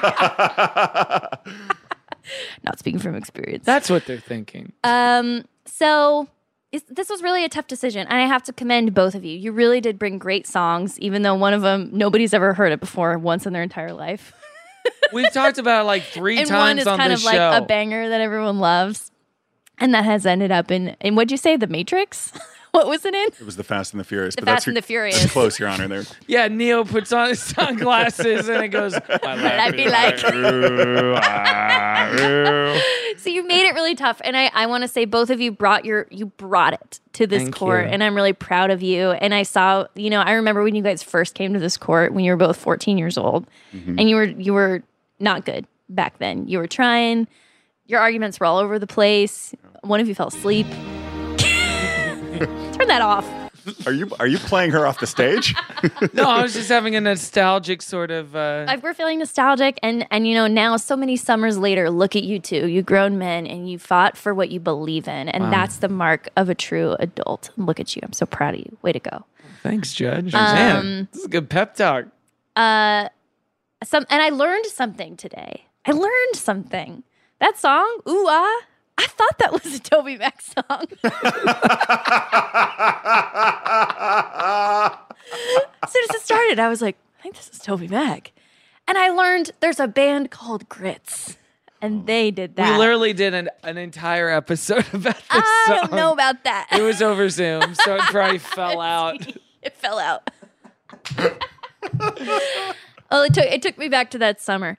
Not speaking from experience. That's what they're thinking. So this was really a tough decision, and I have to commend both of you. You really did bring great songs, even though one of them, nobody's ever heard it before once in their entire life. We've talked about it like 3 and times one is on kind this of show. like a banger that everyone loves, and that has ended up in what'd you say, The Matrix? What was it in? It was The Fast and the Furious. The but Fast and the Furious. That's close, Your Honor, there. Yeah, Neo puts on his sunglasses and it goes, I'd be like, so you made it really tough. And I want to say both of you brought it to this Thank court. you. And I'm really proud of you. And I saw, you know, I remember when you guys first came to this court when you were both 14 years old, and you were not good back then. You were trying, your arguments were all over the place. One of you fell asleep. Turn that off. Are you playing her off the stage? No, I was just having a nostalgic sort of. We're feeling nostalgic, and you know, now so many summers later, look at you two, you grown men, and you fought for what you believe in, and Wow. that's the mark of a true adult. Look at you, I'm so proud of you. Way to go. Thanks, Judge. Man, this is a good pep talk. And I learned something today. I learned something. That song, ooh ah, I thought that was a Toby Mac song. As soon as it started, I was like, I think this is Toby Mac. And I learned there's a band called Grits, and they did that. We literally did an entire episode about this I song. don't know about that. It was over Zoom, so it probably fell out. It fell out. Oh, it took me back to that summer.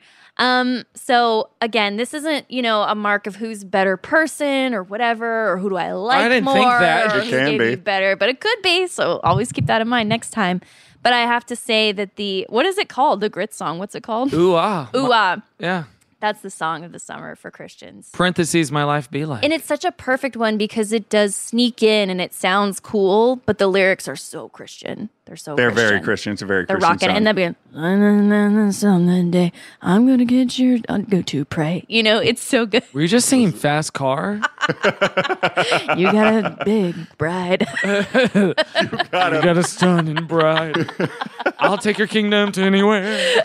So again, this isn't, you know, a mark of who's better person or whatever, or who do I like more. I didn't think that. Or It who can gave be. me better, but it could be. So always keep that in mind next time. But I have to say that what is it called? The Grit song. What's it called? Ooh ah. Ooh ah. Yeah. That's the song of the summer for Christians. Parentheses, my life be like. And it's such a perfect one because it does sneak in and it sounds cool, but the lyrics are so Christian. They're very Christian. It's a very They're Christian rocking song. it. And they'll be someday I'm going to get your go to pray. You know, it's so good. Were you just singing Fast Car? You got a big bride. You got a stunning bride. I'll take your kingdom to anywhere.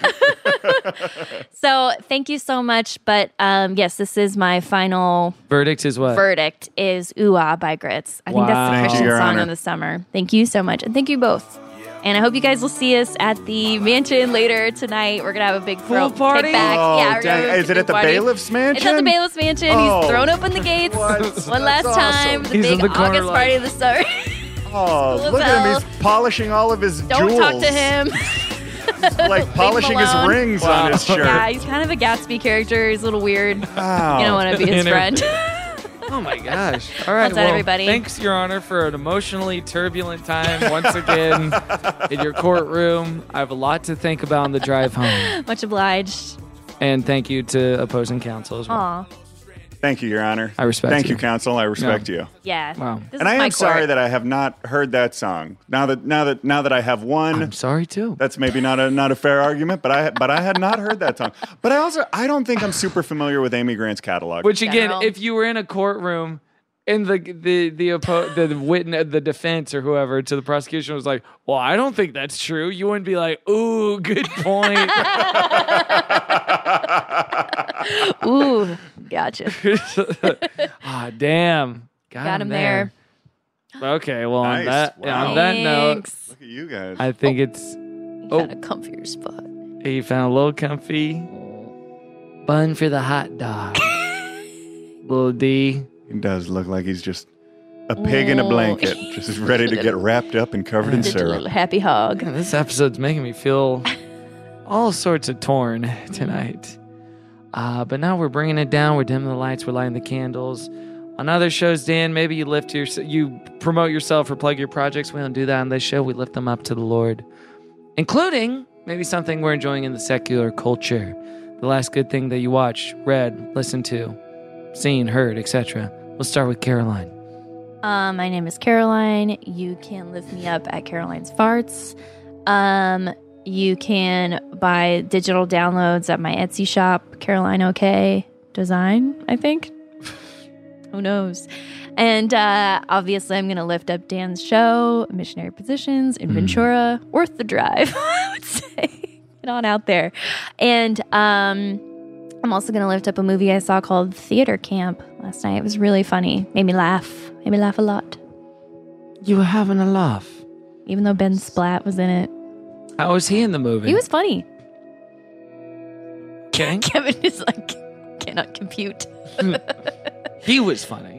So thank you so much. But yes, this is my final Verdict is what? verdict is Ooh Ah by Grits. I think that's Wow. the Thank you, Christian Your song Honor. of the summer. Thank you so much. And thank you both. And I hope you guys will see us at the mansion later tonight. We're going to have a big Pool party? kickback. Oh, Yeah, we're dang. gonna have a Is it at the pool party. bailiff's mansion? It's at the bailiff's mansion. Oh. He's thrown open the gates one last That's time. awesome. The He's big in the corner August party of the summer. Oh, Cool look as at him. hell. He's polishing all of his Don't jewels. talk to him. Like polishing his alone. rings on his shirt. Yeah, he's kind of a Gatsby character. He's a little weird. Wow. You don't want to be his friend. Oh my gosh. All right. What's that, everybody? Thanks, Your Honor, for an emotionally turbulent time once again in your courtroom. I have a lot to think about on the drive home. Much obliged. And thank you to opposing counsel as well. Aw. Thank you, Your Honor. I respect Thank you. you, counsel. I respect you. Yeah. Wow. This And is I my am sorry court. that I have not heard that song. Now that I have one, I'm sorry too. that's maybe not a fair argument, but I had not heard that song. But I don't think I'm super familiar with Amy Grant's catalog. Which again, General. if you were in a courtroom and the witness, the defense or whoever to the prosecution was like, "Well, I don't think that's true," you wouldn't be like, "Ooh, good point." Ooh, gotcha. Ah, damn. Got him there. Okay, well on Nice. that Wow. on that note, Thanks. Look at you guys. I think it's Got a comfier spot. he found a little comfy bun for the hot dog. Little D. He does look like he's just A pig in a blanket, just ready to get wrapped up and covered in Just a syrup. little happy hog. Man, this episode's making me feel all sorts of torn tonight. But now we're bringing it down. We're dimming the lights. We're lighting the candles. On other shows, Dan, maybe you promote yourself or plug your projects. We don't do that on this show. We lift them up to the Lord, including maybe something we're enjoying in the secular culture. The last good thing that you watched, read, listened to, seen, heard, etc. We'll start with Caroline. My name is Caroline. You can lift me up at Caroline's Farts. You can buy digital downloads at my Etsy shop, Caroline OK Design, I think. Who knows? And obviously, I'm going to lift up Dan's show, Missionary Positions in Ventura, worth the drive, I would say. Get on out there. And I'm also going to lift up a movie I saw called Theater Camp last night. It was really funny. Made me laugh. Made me laugh a lot. You were having a laugh. Even though Ben Splatt was in it. How was he in the movie? He was funny. Okay. Kevin is like, cannot compute. He was funny.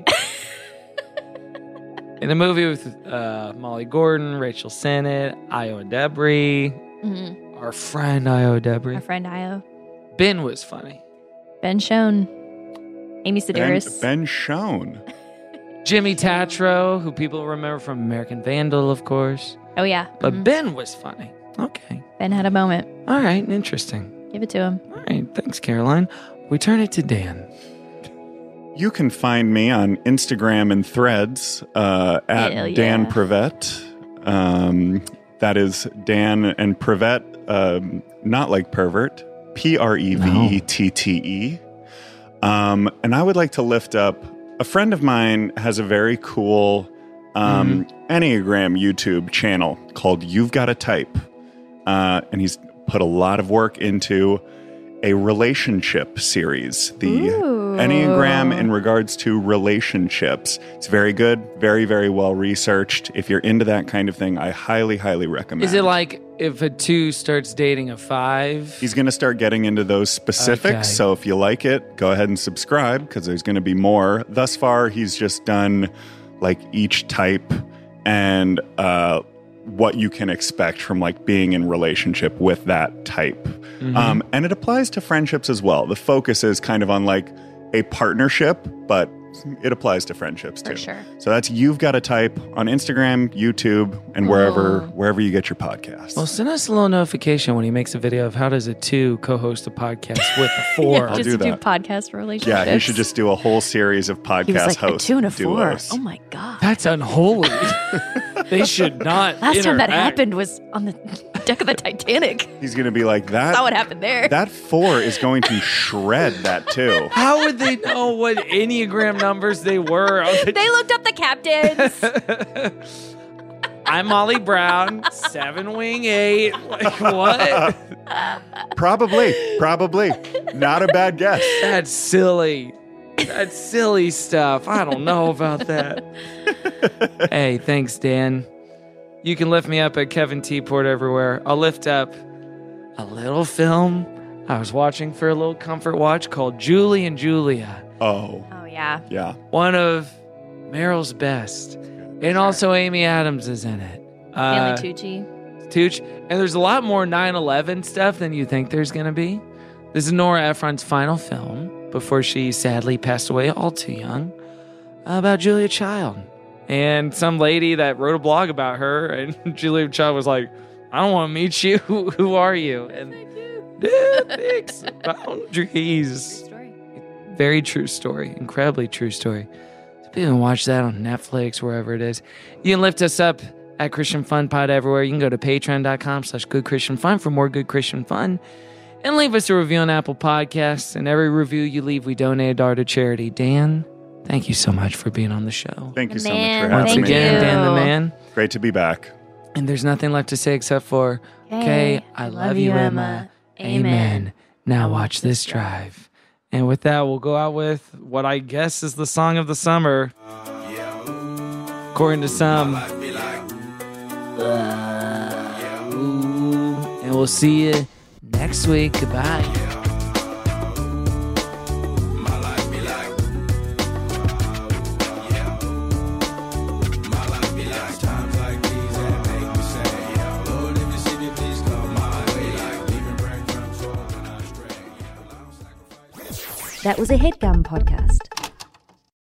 In the movie with Molly Gordon, Rachel Sennett, Io Debris, our friend Io Debris. Our friend Io. Ben was funny. Ben Schoen. Amy Sedaris. Ben Schoen. Jimmy Tatro, who people remember from American Vandal, of course. Oh, yeah. But Ben was funny. Okay. Ben had a moment. All right. Interesting. Give it to him. All right. Thanks, Caroline. We turn it to Dan. You can find me on Instagram and Threads at Dan Prevette. That is Dan and Prevette, not like pervert, Prevette. And I would like to lift up, a friend of mine has a very cool Enneagram YouTube channel called You've Got a Type. And he's put a lot of work into a relationship series, the Enneagram in regards to relationships. It's very good, very, very well researched. If you're into that kind of thing, I highly, highly recommend. Is it like if a 2 starts dating a 5? He's going to start getting into those specifics. Okay. So if you like it, go ahead and subscribe because there's going to be more. Thus far, he's just done like each type and what you can expect from like being in relationship with that type. And it applies to friendships as well. The focus is kind of on like a partnership, but it applies to friendships too. For sure. So that's You've Got a Type on Instagram, YouTube, and wherever you get your podcasts. Well, send us a little notification when he makes a video of how does a 2 co-host a podcast with a 4. I'll do that. Do podcast relationships. Yeah, he should just do a whole series of podcast he was like, hosts. A 2 and a 4. duos. Oh my God. That's unholy. They should not Last time that interact. happened was on the deck of the Titanic. He's going to be like that. Saw what happened there. That 4 is going to shred that 2. How would they know what Enneagram numbers they were? They looked up the captains. I'm Molly Brown, 7 wing 8. Like what? Probably. Not a bad guess. That's silly. That's silly stuff. I don't know about that. Hey, thanks, Dan. You can lift me up at Kevin T. Port everywhere. I'll lift up a little film I was watching for a little comfort watch called Julie and Julia. Oh, yeah. Yeah. One of Meryl's best. And also Amy Adams is in it. Stanley Tucci. And there's a lot more 9/11 stuff than you think there's going to be. This is Nora Ephron's final film before she sadly passed away all too young, about Julia Child. And some lady that wrote a blog about her, and Julia Child was like, I don't want to meet you. Who are you? And ethics, boundaries. Very true story. Incredibly true story. So you can watch that on Netflix, wherever it is. You can lift us up at Christian Fun Pod everywhere. You can go to patreon.com/goodchristianfun for more good Christian fun. And leave us a review on Apple Podcasts. And every review you leave, we donate $1 to charity. Dan, thank you so much for being on the show. Thank you so much for having Once me. again, Dan the man. Great to be back. And there's nothing left to say except for, okay, I love you, Emma. Amen. Now watch this drive. And with that, we'll go out with what I guess is the song of the summer. According to some. And we'll see you next week. Goodbye. That was a HeadGum podcast.